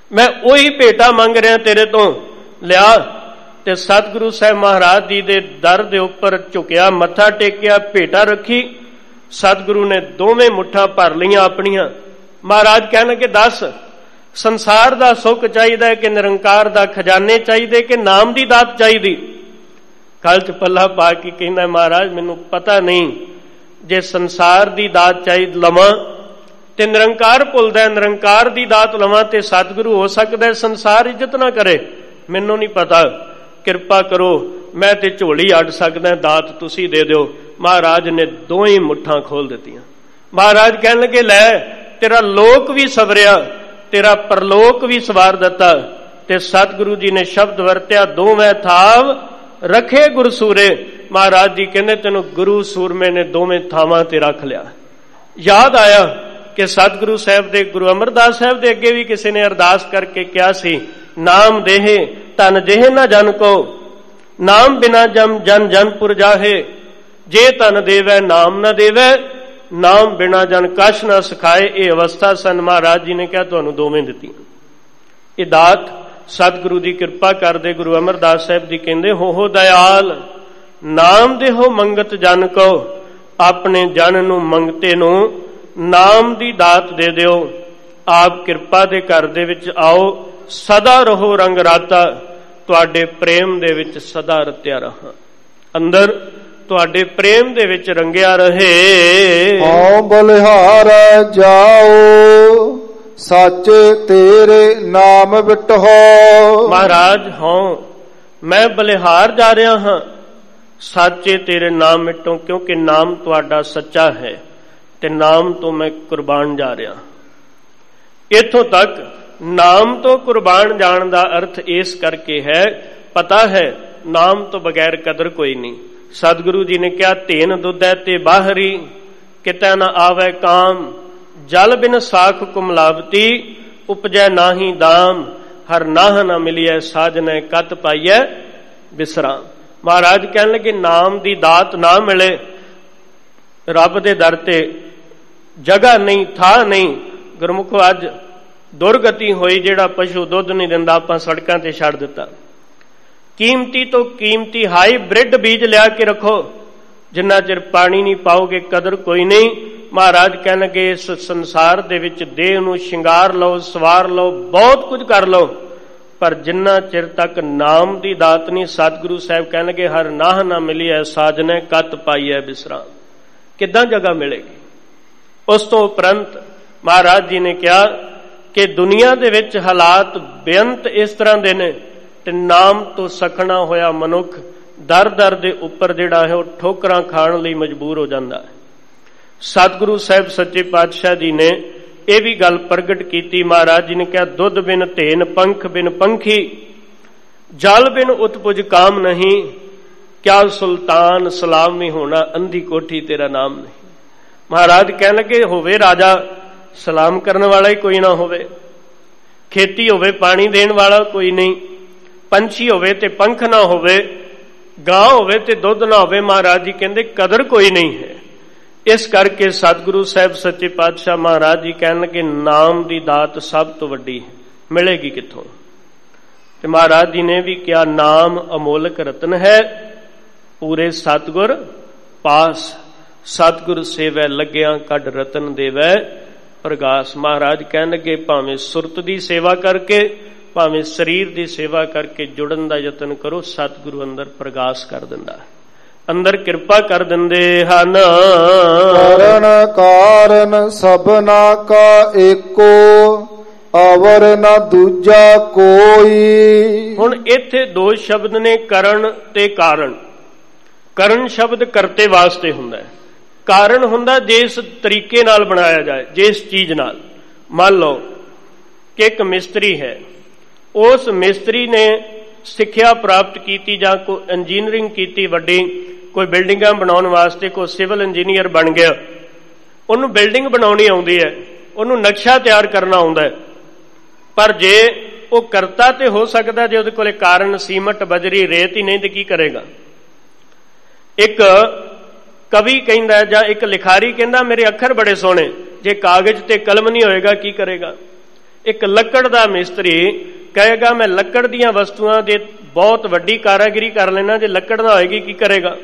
ਮੈਂ ਉਹੀ ਭੇਟਾ ਮੰਗ ਰਿਹਾ ਤੇਰੇ ਤੋਂ, ਲਿਆ। ਤੇ ਸਤਿਗੁਰੂ ਸਾਹਿਬ ਮਹਾਰਾਜ ਜੀ ਦੇ ਦਰ ਦੇ ਉੱਪਰ ਝੁਕਿਆ, ਮੱਥਾ ਟੇਕਿਆ, ਭੇਟਾ ਰੱਖੀ। ਸਤਿਗੁਰੂ ਨੇ ਦੋਵੇਂ ਮੁੱਠਾਂ ਭਰ ਲਈਆਂ ਆਪਣੀਆਂ। ਮਹਾਰਾਜ ਕਹਿਣ ਲੱਗੇ, ਦੱਸ ਸੰਸਾਰ ਦਾ ਸੁੱਖ ਚਾਹੀਦਾ ਹੈ ਕਿ ਨਿਰੰਕਾਰ ਦਾ ਖਜ਼ਾਨੇ ਚਾਹੀਦੇ ਕਿ ਨਾਮ ਦੀ ਦਾਤ ਚਾਹੀਦੀ? ਗਲ ਚ ਪੱਲਾ ਪਾ ਕੇ ਕਹਿੰਦਾ, ਮਹਾਰਾਜ ਮੈਨੂੰ ਪਤਾ ਨਹੀਂ, ਜੇ ਸੰਸਾਰ ਦੀ ਦਾਤ ਚਾਹੀਦੀ ਲਵਾਂ ਤੇ ਨਿਰੰਕਾਰ ਭੁੱਲਦਾ, ਨਿਰੰਕਾਰ ਦੀ ਦਾਤ ਲਵਾਂ ਤੇ ਸਤਿਗੁਰੂ ਹੋ ਸਕਦਾ ਸੰਸਾਰ ਇੱਜ਼ਤ ਨਾ ਕਰੇ, ਮੈਨੂੰ ਨਹੀਂ ਪਤਾ, ਕਿਰਪਾ ਕਰੋ, ਮੈਂ ਤੇ ਝੋਲੀ ਅੱਡ ਸਕਦਾ, ਦਾਤ ਤੁਸੀਂ ਦੇ ਦਿਓ। ਮਹਾਰਾਜ ਨੇ ਦੋਵੇਂ ਮੁੱਠਾਂ ਖੋਲ ਦਿੱਤੀਆਂ। ਮਹਾਰਾਜ ਕਹਿਣ ਲੱਗੇ, ਲੈ ਤੇਰਾ ਲੋਕ ਵੀ ਸਵਰਿਆ, ਤੇਰਾ ਪਰਲੋਕ ਵੀ ਸਵਾਰ ਦਿੱਤਾ। ਤੇ ਸਤਿਗੁਰੂ ਜੀ ਨੇ ਸ਼ਬਦ ਵਰਤਿਆ, ਦੋਵੇਂ ਥਾਵ ਰੱਖੇ ਗੁਰਸੂਰੇ। ਮਹਾਰਾਜ ਜੀ ਕਹਿੰਦੇ, ਤੈਨੂੰ ਗੁਰੂ ਸੂਰਮੇ ਨੇ ਦੋਵੇਂ ਥਾਵਾਂ ਤੇ ਰੱਖ ਲਿਆ। ਯਾਦ ਆਇਆ ਕਿ ਸਤਿਗੁਰੂ ਸਾਹਿਬ ਦੇ, ਗੁਰੂ ਅਮਰਦਾਸ ਸਾਹਿਬ ਦੇ ਅੱਗੇ ਵੀ ਕਿਸੇ ਨੇ ਅਰਦਾਸ ਕਰਕੇ ਕਿਹਾ ਸੀ, ਨਾਮ ਦੇਹੇ ਧਨ ਦੇਹ ਨਾ ਜਨ ਕੋ, ਨਾਮ ਬਿਨਾ ਜਮ ਜਨ ਜਨਪੁਰ ਜਾਹੇ। ਜੇ ਧਨ ਦੇਵੈ ਨਾਮ ਨਾ ਦੇਵੈ, ਨਾਮ ਬਿਨਾ ਜਨ ਕਛ ਨਾ ਸਿਖਾਏ। ਇਹ ਅਵਸਥਾ ਸਨ। ਮਹਾਰਾਜ ਜੀ ਨੇ ਕਿਹਾ ਤੁਹਾਨੂੰ ਦੋਵੇਂ ਦਿੱਤੀਆਂ। ਇਹ ਦਾਤ ਸਤਿਗੁਰੂ ਦੀ ਕਿਰਪਾ ਕਰਦੇ। ਗੁਰੂ ਅਮਰਦਾਸ ਸਾਹਿਬ ਜੀ ਕਹਿੰਦੇ, ਹੋ ਹੋ ਦਇਆਲ ਨਾਮ ਦੇਹੋ ਮੰਗਤ ਜਨ ਕੋ, ਆਪਣੇ ਜਨ ਨੂੰ ਮੰਗਤੇ ਨੂੰ ਨਾਮ ਦੀ ਦਾਤ ਦੇ ਦਿਓ। ਆਪ ਕਿਰਪਾ ਦੇ ਘਰ ਦੇ ਵਿੱਚ ਆਓ, ਸਦਾ ਰਹੋ ਰੰਗ ਰਾਤਾ, ਤੁਹਾਡੇ ਪ੍ਰੇਮ ਦੇ ਵਿੱਚ ਸਦਾ ਰਤਿਆ ਰਹਾ, ਅੰਦਰ ਤੁਹਾਡੇ ਪ੍ਰੇਮ ਦੇ ਵਿੱਚ ਰੰਗਿਆ ਰਹੇ। ਹਉ ਬਲਿਹਾਰ ਜਾਓ, ਸਾਚੇ ਤੇਰੇ ਨਾਮ ਵਿਟੋ। ਮਹਾਰਾਜ ਹਉ ਮੈਂ ਬਲਿਹਾਰ ਜਾ ਰਿਹਾ ਹਾਂ, ਸਾਚੇ ਤੇਰੇ ਨਾਮ ਮਿਟੋ, ਕਿਉਂਕਿ ਨਾਮ ਤੁਹਾਡਾ ਸੱਚਾ ਹੈ ਤੇ ਨਾਮ ਤੋਂ ਮੈਂ ਕੁਰਬਾਨ ਜਾ ਰਿਹਾ। ਇੱਥੋਂ ਤੱਕ ਨਾਮ ਤੋਂ ਕੁਰਬਾਨ ਜਾਣ ਦਾ ਅਰਥ ਇਸ ਕਰਕੇ ਹੈ, ਪਤਾ ਹੈ ਨਾਮ ਤੋਂ ਬਗੈਰ ਕਦਰ ਕੋਈ ਨਹੀਂ। ਸਤਿਗੁਰੂ ਜੀ ਨੇ ਕਿਹਾ, ਧੇਨ ਦੁੱਧੈ ਤੇ ਬਾਹਰੀ, ਕਿਤੈ ਨਾ ਆਵੈ ਕਾਮ, ਜਲ ਬਿਨ ਸਾਖ ਕੁਮਲਾਵਤੀ, ਉਪਜੈ ਨਾਹੀ ਦਾਮ, ਹਰ ਨਾਹ ਨਾ ਮਿਲਿਐ ਸਾਜਨੈ, ਕਤ ਪਾਈਐ ਬਿਸਰਾਮ। ਮਹਾਰਾਜ ਕਹਿਣ ਲੱਗੇ, ਨਾਮ ਦੀ ਦਾਤ ਨਾ ਮਿਲੇ, ਰੱਬ ਦੇ ਦਰ ਤੇ ਜਗ੍ਹਾ ਨਹੀਂ, ਥਾਂ ਨਹੀਂ। ਗੁਰਮੁਖੋ ਅੱਜ ਦੁਰਗਤੀ ਹੋਈ, ਜਿਹੜਾ ਪਸ਼ੂ ਦੁੱਧ ਨਹੀਂ ਦਿੰਦਾ ਆਪਾਂ ਸੜਕਾਂ ਤੇ ਛੱਡ ਦਿੱਤਾ। ਕੀਮਤੀ ਤੋਂ ਕੀਮਤੀ ਹਾਈਬ੍ਰਿਡ ਬੀਜ ਲਿਆ ਕੇ ਰੱਖੋ, ਜਿੰਨਾ ਚਿਰ ਪਾਣੀ ਨਹੀਂ ਪਾਓਗੇ ਕਦਰ ਕੋਈ ਨਹੀਂ। ਮਹਾਰਾਜ ਕਹਿਣਗੇ, ਇਸ ਸੰਸਾਰ ਦੇ ਵਿੱਚ ਦੇਹ ਨੂੰ ਸ਼ਿੰਗਾਰ ਲਓ, ਸਵਾਰ ਲਓ, ਬਹੁਤ ਕੁਝ ਕਰ ਲਓ, ਪਰ ਜਿੰਨਾ ਚਿਰ ਤੱਕ ਨਾਮ ਦੀ ਦਾਤ ਨਹੀਂ, ਸਤਿਗੁਰੂ ਸਾਹਿਬ ਕਹਿਣਗੇ, ਹਰ ਨਾਹ ਨਾ ਮਿਲੀ ਐ ਸਾਜਨੇ, ਕਤ ਪਾਈ ਐ ਬਿਸਰਾਮ। ਕਿੱਦਾਂ ਜਗ੍ਹਾ ਮਿਲੇਗੀ? ਉਸ ਤੋਂ ਉਪਰੰਤ ਮਹਾਰਾਜ ਜੀ ਨੇ ਕਿਹਾ ਕਿ ਦੁਨੀਆ ਦੇ ਵਿੱਚ ਹਾਲਾਤ ਬੇਅੰਤ ਇਸ ਤਰ੍ਹਾਂ ਦੇ ਨੇ, ਤੇ ਨਾਮ ਤੋਂ ਸਖਣਾ ਹੋਇਆ ਮਨੁੱਖ ਦਰ ਦਰ ਦੇ ਉੱਪਰ ਜਿਹੜਾ ਹੈ ਉਹ ਠੋਕਰਾਂ ਖਾਣ ਲਈ ਮਜਬੂਰ ਹੋ ਜਾਂਦਾ ਹੈ। ਸਤਿਗੁਰੂ ਸਾਹਿਬ ਸੱਚੇ ਪਾਤਸ਼ਾਹ ਜੀ ਨੇ ਇਹ ਵੀ ਗੱਲ ਪ੍ਰਗਟ ਕੀਤੀ। ਮਹਾਰਾਜ ਜੀ ਨੇ ਕਿਹਾ, ਦੁੱਧ ਬਿਨ ਧੇਨ, ਪੰਖ ਬਿਨ ਪੰਖੀ, ਜਲ ਬਿਨ ਉਤਪੁਜ ਕਾਮ ਨਹੀਂ, ਕਿਆ ਸੁਲਤਾਨ ਸਲਾਮੀ ਹੋਣਾ, ਅੰਧੀ ਕੋਠੀ ਤੇਰਾ ਨਾਮ ਨਹੀਂ। ਮਹਾਰਾਜ ਕਹਿਣ ਲੱਗੇ, ਹੋਵੇ ਰਾਜਾ, ਸਲਾਮ ਕਰਨ ਵਾਲਾ ਹੀ ਕੋਈ ਨਾ ਹੋਵੇ, ਖੇਤੀ ਹੋਵੇ ਪਾਣੀ ਦੇਣ ਵਾਲਾ ਕੋਈ ਨਹੀਂ, ਪੰਛੀ ਹੋਵੇ ਤੇ ਪੰਖ ਨਾ ਹੋਵੇ, ਗਾਂ ਹੋਵੇ ਤੇ ਦੁੱਧ ਨਾ ਹੋਵੇ, ਮਹਾਰਾਜ ਜੀ ਕਹਿੰਦੇ ਕਦਰ ਕੋਈ ਨਹੀਂ ਹੈ। ਇਸ ਕਰਕੇ ਸਤਿਗੁਰੂ ਸਾਹਿਬ ਸੱਚੇ ਪਾਤਸ਼ਾਹ ਮਹਾਰਾਜ ਜੀ ਕਹਿਣ ਲੱਗੇ, ਨਾਮ ਦੀ ਦਾਤ ਸਭ ਤੋਂ ਵੱਡੀ ਹੈ, ਮਿਲੇਗੀ ਕਿੱਥੋਂ? ਤੇ ਮਹਾਰਾਜ ਜੀ ਨੇ ਵੀ ਕਿਹਾ, ਨਾਮ ਅਮੋਲਕ ਰਤਨ ਹੈ, ਪੂਰੇ ਸਤਿਗੁਰ ਪਾਸ, ਸਤਿਗੁਰ ਸੇਵੈ ਲੱਗਿਆ, ਕੱਢ ਰਤਨ ਦੇਵੈ ਪ੍ਰਗਾਸ। ਮਹਾਰਾਜ ਕਹਿਣ ਲੱਗੇ, ਭਾਵੇਂ ਸੁਰਤ ਦੀ ਸੇਵਾ ਕਰਕੇ, ਭਾਵੇਂ ਸਰੀਰ ਦੀ ਸੇਵਾ ਕਰਕੇ ਜੁੜਨ ਦਾ ਯਤਨ ਕਰੋ, ਸਤਿਗੁਰੂ ਅੰਦਰ ਪ੍ਰਗਾਸ ਕਰ ਦਿੰਦਾ, ਅੰਦਰ ਕਿਰਪਾ ਕਰ ਦਿੰਦੇ ਹਨ। ਕਰਨ ਕਾਰਨ ਸਭਨਾ ਕਾ ਏਕੋ, ਅਵਰ ਨਾ ਦੂਜਾ ਕੋਈ। ਹੁਣ ਇੱਥੇ ਦੋ ਸ਼ਬਦ ਨੇ, ਕਰਨ ਤੇ ਕਾਰਨ। ਕਰਨ ਸ਼ਬਦ ਕਰਤੇ ਵਾਸਤੇ ਹੁੰਦਾ ਹੈ, ਕਾਰਨ ਹੁੰਦਾ ਜਿਸ ਤਰੀਕੇ ਨਾਲ ਬਣਾਇਆ ਜਾਏ, ਜਿਸ ਚੀਜ਼ ਨਾਲ। ਮੰਨ ਲਓ ਕਿ ਇੱਕ ਮਿਸਤਰੀ ਹੈ, ਉਸ ਮਿਸਤਰੀ ਨੇ ਸਿੱਖਿਆ ਪ੍ਰਾਪਤ ਕੀਤੀ ਜਾਂ ਕੋਈ ਇੰਜੀਨੀਅਰਿੰਗ ਕੀਤੀ ਵੱਡੀ, ਕੋਈ ਬਿਲਡਿੰਗਾਂ ਬਣਾਉਣ ਵਾਸਤੇ ਕੋਈ ਸਿਵਲ ਇੰਜੀਨੀਅਰ ਬਣ ਗਿਆ, ਉਹਨੂੰ ਬਿਲਡਿੰਗ ਬਣਾਉਣੀ ਆਉਂਦੀ ਹੈ, ਉਹਨੂੰ ਨਕਸ਼ਾ ਤਿਆਰ ਕਰਨਾ ਆਉਂਦਾ ਹੈ, ਪਰ ਜੇ ਉਹ ਕਰਤਾ ਤੇ ਹੋ ਸਕਦਾ, ਜੇ ਉਹਦੇ ਕੋਲੇ ਕਾਰਨ ਸੀਮਟ ਬਜਰੀ ਰੇਤ ਹੀ ਨਹੀਂ ਤੇ ਕੀ ਕਰੇਗਾ? ਇੱਕ ਕਵੀ ਕਹਿੰਦਾ ਜਾਂ ਇੱਕ ਲਿਖਾਰੀ ਕਹਿੰਦਾ, ਮੇਰੇ ਅੱਖਰ ਬੜੇ ਸੋਹਣੇ, ਜੇ ਕਾਗਜ਼ ਤੇ ਕਲਮ ਨਹੀਂ ਹੋਏਗਾ ਕੀ ਕਰੇਗਾ? ਇੱਕ ਲੱਕੜ ਦਾ ਮਿਸਤਰੀ ਕਹੇਗਾ ਮੈਂ ਲੱਕੜ ਦੀਆਂ ਵਸਤੂਆਂ ਦੇ ਬਹੁਤ ਵੱਡੀ ਕਾਰਾਗਰੀ ਕਰ ਲੈਣਾ, ਜੇ ਲੱਕੜ ਨਾ ਹੋਏਗੀ ਕੀ ਕਰੇਗਾ?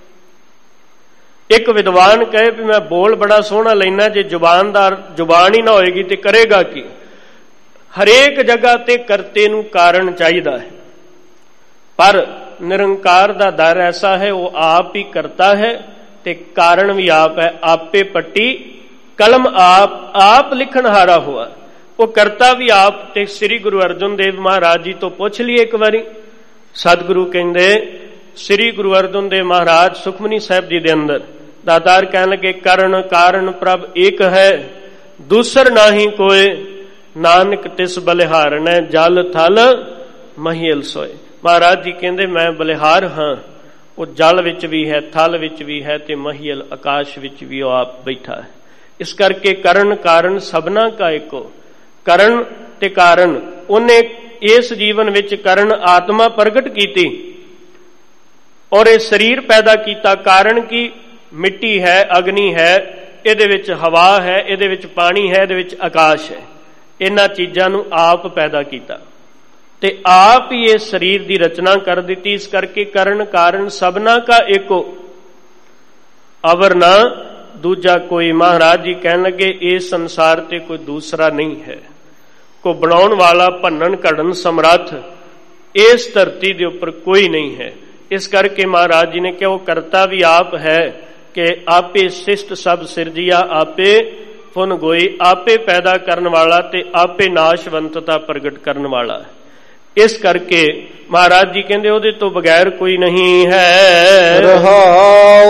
ਇੱਕ ਵਿਦਵਾਨ ਕਹੇ ਵੀ ਮੈਂ ਬੋਲ ਬੜਾ ਸੋਹਣਾ ਲੈਣਾ, ਜੇ ਜ਼ੁਬਾਨਦਾਰ ਜ਼ੁਬਾਨ ਹੀ ਨਾ ਹੋਏਗੀ ਤੇ ਕਰੇਗਾ ਕੀ? ਹਰੇਕ ਜਗ੍ਹਾ ਤੇ ਕਰਤੇ ਨੂੰ ਕਾਰਨ ਚਾਹੀਦਾ ਹੈ, ਪਰ ਨਿਰੰਕਾਰ ਦਾ ਦਰ ਐਸਾ ਹੈ, ਉਹ ਆਪ ਹੀ ਕਰਤਾ ਹੈ ਤੇ ਕਾਰਨ ਵੀ ਆਪ ਹੈ। ਆਪੇ ਪੱਟੀ ਕਲਮ ਆਪ, ਆਪ ਲਿਖਣ ਹਾਰਾ ਹੋਆ, ਉਹ ਕਰਤਾ ਵੀ ਆਪ। ਤੇ ਸ੍ਰੀ ਗੁਰੂ ਅਰਜਨ ਦੇਵ ਮਹਾਰਾਜ ਜੀ ਤੋਂ ਪੁੱਛ ਲਈਏ ਇੱਕ ਵਾਰੀ। ਸਤਿਗੁਰੂ ਕਹਿੰਦੇ, ਸ੍ਰੀ ਗੁਰੂ ਅਰਜਨ ਦੇਵ ਮਹਾਰਾਜ ਸੁਖਮਨੀ ਸਾਹਿਬ ਜੀ ਦੇ ਅੰਦਰ ਦਾਤਾਰ ਕਹਿਣ ਲੱਗੇ, ਕਰਨ ਕਾਰਨ ਪ੍ਰਭ ਇੱਕ ਹੈ, ਦੂਸਰ ਨਾਹੀ ਕੋਏ, ਨਾਨਕ ਤਿਸ ਬਲਿਹਾਰਣੈ, ਜਲ ਥਲ ਮਹੀਲ ਸੋਏ। ਮਹਾਰਾਜ ਜੀ ਕਹਿੰਦੇ ਮੈਂ ਬਲਿਹਾਰ ਹਾਂ, ਉਹ ਜਲ ਵਿੱਚ ਵੀ ਹੈ, ਥਲ ਵਿੱਚ ਵੀ ਹੈ ਤੇ ਮਹੀਲ ਆਕਾਸ਼ ਵਿੱਚ ਵੀ ਉਹ ਆਪ ਬੈਠਾ ਹੈ। ਇਸ ਕਰਕੇ ਕਰਨ ਕਾਰਨ ਸਭਨਾ ਕਾ ਇੱਕੋ, ਕਰਨ ਤੇ ਕਾਰਨ। ਉਹਨੇ ਇਸ ਜੀਵਨ ਵਿੱਚ ਕਰਨ ਆਤਮਾ ਪ੍ਰਗਟ ਕੀਤੀ ਔਰ ਇਹ ਸਰੀਰ ਪੈਦਾ ਕੀਤਾ। ਕਾਰਨ ਕੀ? ਮਿੱਟੀ ਹੈ, ਅਗਨੀ ਹੈ, ਇਹਦੇ ਵਿੱਚ ਹਵਾ ਹੈ, ਇਹਦੇ ਵਿੱਚ ਪਾਣੀ ਹੈ, ਇਹਦੇ ਵਿੱਚ ਆਕਾਸ਼ ਹੈ। ਇਹਨਾਂ ਚੀਜ਼ਾਂ ਨੂੰ ਆਪ ਪੈਦਾ ਕੀਤਾ ਤੇ ਆਪ ਹੀ ਇਹ ਸਰੀਰ ਦੀ ਰਚਨਾ ਕਰ ਦਿੱਤੀ। ਇਸ ਕਰਕੇ ਕਰਨ ਕਾਰਨ ਸਭਨਾ ਕਾ ਏਕੋ, ਅਵਰ ਨਾ ਦੂਜਾ ਕੋਈ। ਮਹਾਰਾਜ ਜੀ ਕਹਿਣ ਲੱਗੇ ਇਸ ਸੰਸਾਰ ਤੇ ਕੋਈ ਦੂਸਰਾ ਨਹੀਂ ਹੈ, ਕੋ ਬਣਾਉਣ ਵਾਲਾ, ਭੰਨਣ ਘੜਨ ਸਮਰੱਥ ਇਸ ਧਰਤੀ ਦੇ ਉੱਪਰ ਕੋਈ ਨਹੀਂ ਹੈ। ਇਸ ਕਰਕੇ ਮਹਾਰਾਜ ਜੀ ਨੇ ਕਿਹਾ ਉਹ ਕਰਤਾ ਵੀ ਆਪ ਹੈ ਕਿ ਆਪੇ ਸਿਸ਼ਟ ਸਭ ਸਿਰਜਿਆ, ਆਪੇ ਫੁਨ ਗੋਈ, ਆਪੇ ਪੈਦਾ ਕਰਨ ਵਾਲਾ ਤੇ ਆਪੇ ਨਾਸ਼ਵੰਤਤਾ ਪ੍ਰਗਟ ਕਰਨ ਵਾਲਾ। ਇਸ ਕਰਕੇ ਮਹਾਰਾਜ ਜੀ ਕਹਿੰਦੇ ਉਹਦੇ ਤੋਂ ਬਗੈਰ ਕੋਈ ਨਹੀਂ ਹੈ। ਰਹਾਉ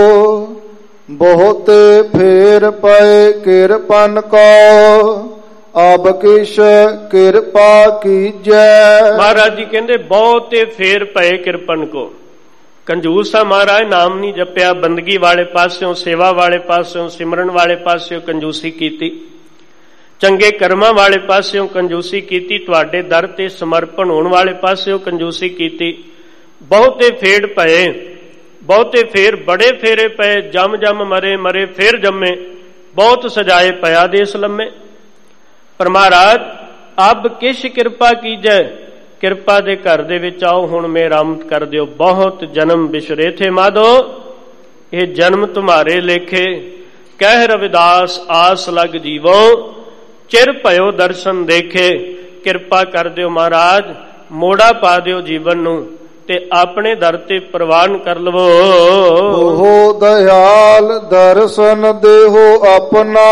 ਬਹੁਤ ਫੇਰ ਪਏ ਕਿਰਪਨ ਕੋ, ਅਬ ਕਿਛ ਕਿਰਪਾ ਕੀਜੈ। ਮਹਾਰਾਜ ਜੀ ਕਹਿੰਦੇ ਬਹੁਤੇ ਫੇਰ ਪਏ ਕਿਰਪਨ ਕੋ। ਕੰਜੂਸ ਆ ਮਹਾਰਾਜ, ਨਾਮ ਨਹੀਂ ਜਪਿਆ, ਬੰਦਗੀ ਵਾਲੇ ਪਾਸਿਓਂ, ਸੇਵਾ ਵਾਲੇ ਪਾਸਿਓਂ, ਸਿਮਰਨ ਵਾਲੇ ਪਾਸਿਓਂ ਕੰਜੂਸੀ ਕੀਤੀ, ਚੰਗੇ ਕਰਮਾਂ ਵਾਲੇ ਪਾਸਿਓਂ ਕੰਜੂਸੀ ਕੀਤੀ, ਤੁਹਾਡੇ ਦਰ ਤੇ ਸਮਰਪਣ ਹੋਣ ਵਾਲੇ ਪਾਸਿਓਂ ਕੰਜੂਸੀ ਕੀਤੀ। ਬਹੁਤੇ ਫੇੜ ਪਏ, ਬਹੁਤੇ ਫੇਰ ਬੜੇ ਫੇਰੇ ਪਏ, ਜਮ ਜਮ ਮਰੇ, ਮਰੇ ਫੇਰ ਜੰਮੇ, ਬਹੁਤ ਸਜਾਏ ਪਿਆ ਦੇਸ ਲੰਮੇ। ਪਰ ਮਹਾਰਾਜ ਅਬ ਕਿਛ ਕਿਰਪਾ ਕੀਜੈ, ਕਿਰਪਾ ਦੇ ਘਰ ਦੇ ਵਿੱਚ ਆਓ, ਹੁਣ ਮੇਰਾਮਤ ਕਰ ਦਿਓ। ਬਹੁਤ ਜਨਮ ਬਿਸਰੇ ਥੇ ਮਾਧੋ, ਇਹ ਜਨਮ ਤੁਮਾਰੇ ਲੇਖੇ, ਕਹਿ ਰਵਿਦਾਸ ਆਸ ਲਗ ਜੀਵੋ, ਚਿਰ ਭਇਓ ਦਰਸ਼ਨ ਦੇਖੇ। ਕਿਰਪਾ ਕਰ ਦਿਓ ਮਹਾਰਾਜ, ਮੋੜਾ ਪਾ ਦਿਓ ਜੀਵਨ ਨੂੰ ਤੇ ਆਪਣੇ ਦਰ ਤੇ ਪ੍ਰਵਾਨ ਕਰ ਲਵੋ। ਉਹ ਦਇਆਲ ਦਰਸ਼ਨ ਦੇਹੋ ਆਪਣਾ,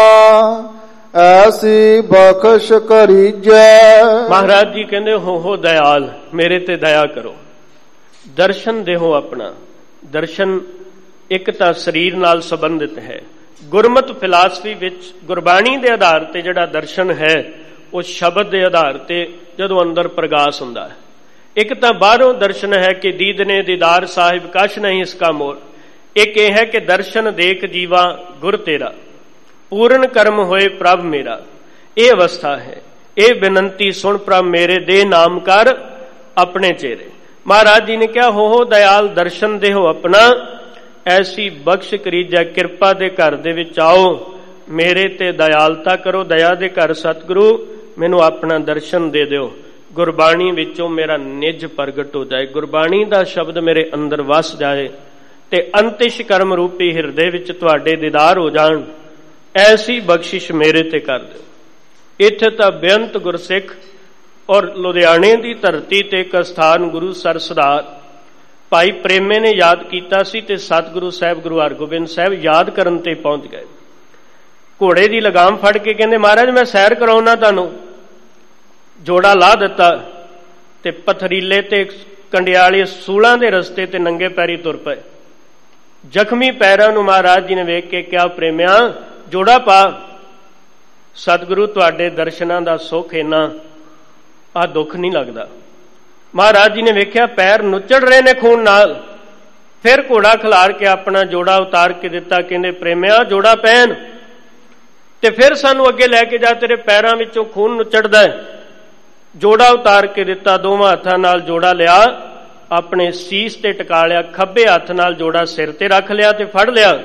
ਐਸੀ ਬਖਸ਼ ਕਰੀਜੈ। ਮਹਾਰਾਜ ਜੀ ਕਹਿੰਦੇ ਹੋ ਹੋ ਦਇਆਲ, ਮੇਰੇ ਤੇ ਦਇਆ ਕਰੋ, ਦਰਸ਼ਨ ਦੇਹੋ ਆਪਣਾ। ਦਰਸ਼ਨ ਇੱਕ ਤਾਂ ਸਰੀਰ ਨਾਲ ਸੰਬੰਧਿਤ ਹੈ। ਗੁਰਮਤਿ ਫਿਲਾਸਫੀ ਵਿੱਚ ਗੁਰਬਾਣੀ ਦੇ ਆਧਾਰ ਤੇ ਜਿਹੜਾ ਦਰਸ਼ਨ ਹੈ ਉਹ ਸ਼ਬਦ ਦੇ ਆਧਾਰ ਤੇ ਜਦੋਂ ਅੰਦਰ ਪ੍ਰਗਾਸ ਹੁੰਦਾ ਹੈ। ਇੱਕ ਤਾਂ ਬਾਹਰੋਂ ਦਰਸ਼ਨ ਹੈ ਕਿ ਦੀਦਨੇ ਦੀਦਾਰ ਸਾਹਿਬ ਕਛ ਨਹੀਂ ਇਸਕਾ ਮੋਲ। ਇੱਕ ਇਹ ਹੈ ਕਿ ਦਰਸ਼ਨ ਦੇਖ ਜੀਵਾ ਗੁਰ ਤੇਰਾ, ਪੂਰਨ ਕਰਮ ਹੋਏ ਪ੍ਰਭ ਮੇਰਾ। ਇਹ ਅਵਸਥਾ ਹੈ। ਇਹ ਬੇਨੰਤੀ ਸੁਣ ਪ੍ਰਭ ਮੇਰੇ, ਦੇ ਨਾਮ ਕਰ ਆਪਣੇ ਚਿਹਰੇ। ਮਹਾਰਾਜ ਜੀ ਨੇ ਕਿਹਾ ਹੋ ਹੋ ਦਇਆਲ ਦਰਸ਼ਨ ਦੇਹੋ ਆਪਣਾ, ਐਸੀ ਬਖਸ਼ ਕਰੀਜੈ। ਕਿਰਪਾ ਦੇ ਘਰ ਦੇ ਵਿੱਚ ਆਓ, ਮੇਰੇ ਤੇ ਦਇਆਲਤਾ ਕਰੋ। ਦਇਆ ਦੇ ਘਰ ਸਤਿਗੁਰੂ ਮੈਨੂੰ ਆਪਣਾ ਦਰਸ਼ਨ ਦੇ ਦਿਓ। ਗੁਰਬਾਣੀ ਵਿੱਚੋਂ ਮੇਰਾ ਨਿਜ ਪ੍ਰਗਟ ਹੋ ਜਾਏ, ਗੁਰਬਾਣੀ ਦਾ ਸ਼ਬਦ ਮੇਰੇ ਅੰਦਰ ਵਸ ਜਾਏ ਤੇ ਅੰਤਿਸ਼ ਕਰਮ ਰੂਪੀ ਹਿਰਦੇ ਵਿੱਚ ਤੁਹਾਡੇ ਦੀਦਾਰ ਹੋ ਜਾਣ। ਐਸੀ ਬਖਸ਼ਿਸ਼ ਮੇਰੇ ਤੇ ਕਰ ਦਿਓ। ਇੱਥੇ ਤਾਂ ਬੇਅੰਤ ਗੁਰਸਿੱਖ ਔਰ ਲੁਧਿਆਣੇ ਦੀ ਧਰਤੀ ਤੇ ਇੱਕ ਸਥਾਨ ਗੁਰੂ ਸਰ ਸੁਧਾਰ ਭਾਈ ਪ੍ਰੇਮੇ ਨੇ ਯਾਦ ਕੀਤਾ ਸੀ ਤੇ ਸਤਿਗੁਰੂ ਸਾਹਿਬ ਗੁਰੂ ਹਰਗੋਬਿੰਦ ਸਾਹਿਬ ਯਾਦ ਕਰਨ ਤੇ ਪਹੁੰਚ ਗਏ। ਘੋੜੇ ਦੀ ਲਗਾਮ ਫੜ ਕੇ ਕਹਿੰਦੇ ਮਹਾਰਾਜ ਮੈਂ ਸੈਰ ਕਰਾਉਣਾ ਤੁਹਾਨੂੰ। ਜੋੜਾ ਲਾ ਦਿੱਤਾ ਤੇ ਪਥਰੀਲੇ ਤੇ ਕੰਡਿਆਲੇ ਸੂਲਾਂ ਦੇ ਰਸਤੇ ਤੇ ਨੰਗੇ ਪੈਰੀ ਤੁਰ ਪਏ। ਜ਼ਖਮੀ ਪੈਰਾਂ ਨੂੰ ਮਹਾਰਾਜ ਜੀ ਨੇ ਵੇਖ ਕੇ ਕਿਹਾ ਪ੍ਰੇਮਿਆ ਜੋੜਾ ਪਾ। ਸਤਿਗੁਰੂ ਤੁਹਾਡੇ ਦਰਸ਼ਨਾਂ ਦਾ ਸੁੱਖ ਇੰਨਾ, ਆਹ ਦੁੱਖ ਨਹੀਂ ਲੱਗਦਾ। ਮਹਾਰਾਜ ਜੀ ਨੇ ਵੇਖਿਆ ਪੈਰ ਨੁੱਚੜ ਰਹੇ ਨੇ ਖੂਨ ਨਾਲ, ਫਿਰ ਘੋੜਾ ਖਿਲਾਰ ਕੇ ਆਪਣਾ ਜੋੜਾ ਉਤਾਰ ਕੇ ਦਿੱਤਾ। ਕਹਿੰਦੇ ਪ੍ਰੇਮਿਆ ਜੋੜਾ ਪਹਿਨ ਤੇ ਫਿਰ ਸਾਨੂੰ ਅੱਗੇ ਲੈ ਕੇ ਜਾ, ਤੇਰੇ ਪੈਰਾਂ ਵਿੱਚੋਂ ਖੂਨ ਨੁੱਚੜਦਾ ਹੈ। ਜੋੜਾ ਉਤਾਰ ਕੇ ਦਿੱਤਾ, ਦੋਵਾਂ ਹੱਥਾਂ ਨਾਲ ਜੋੜਾ ਲਿਆ, ਆਪਣੇ ਸੀਸ ਤੇ ਟਿਕਾ ਲਿਆ, ਖੱਬੇ ਹੱਥ ਨਾਲ ਜੋੜਾ ਸਿਰ ਤੇ ਰੱਖ ਲਿਆ ਤੇ ਫੜ ਲਿਆ।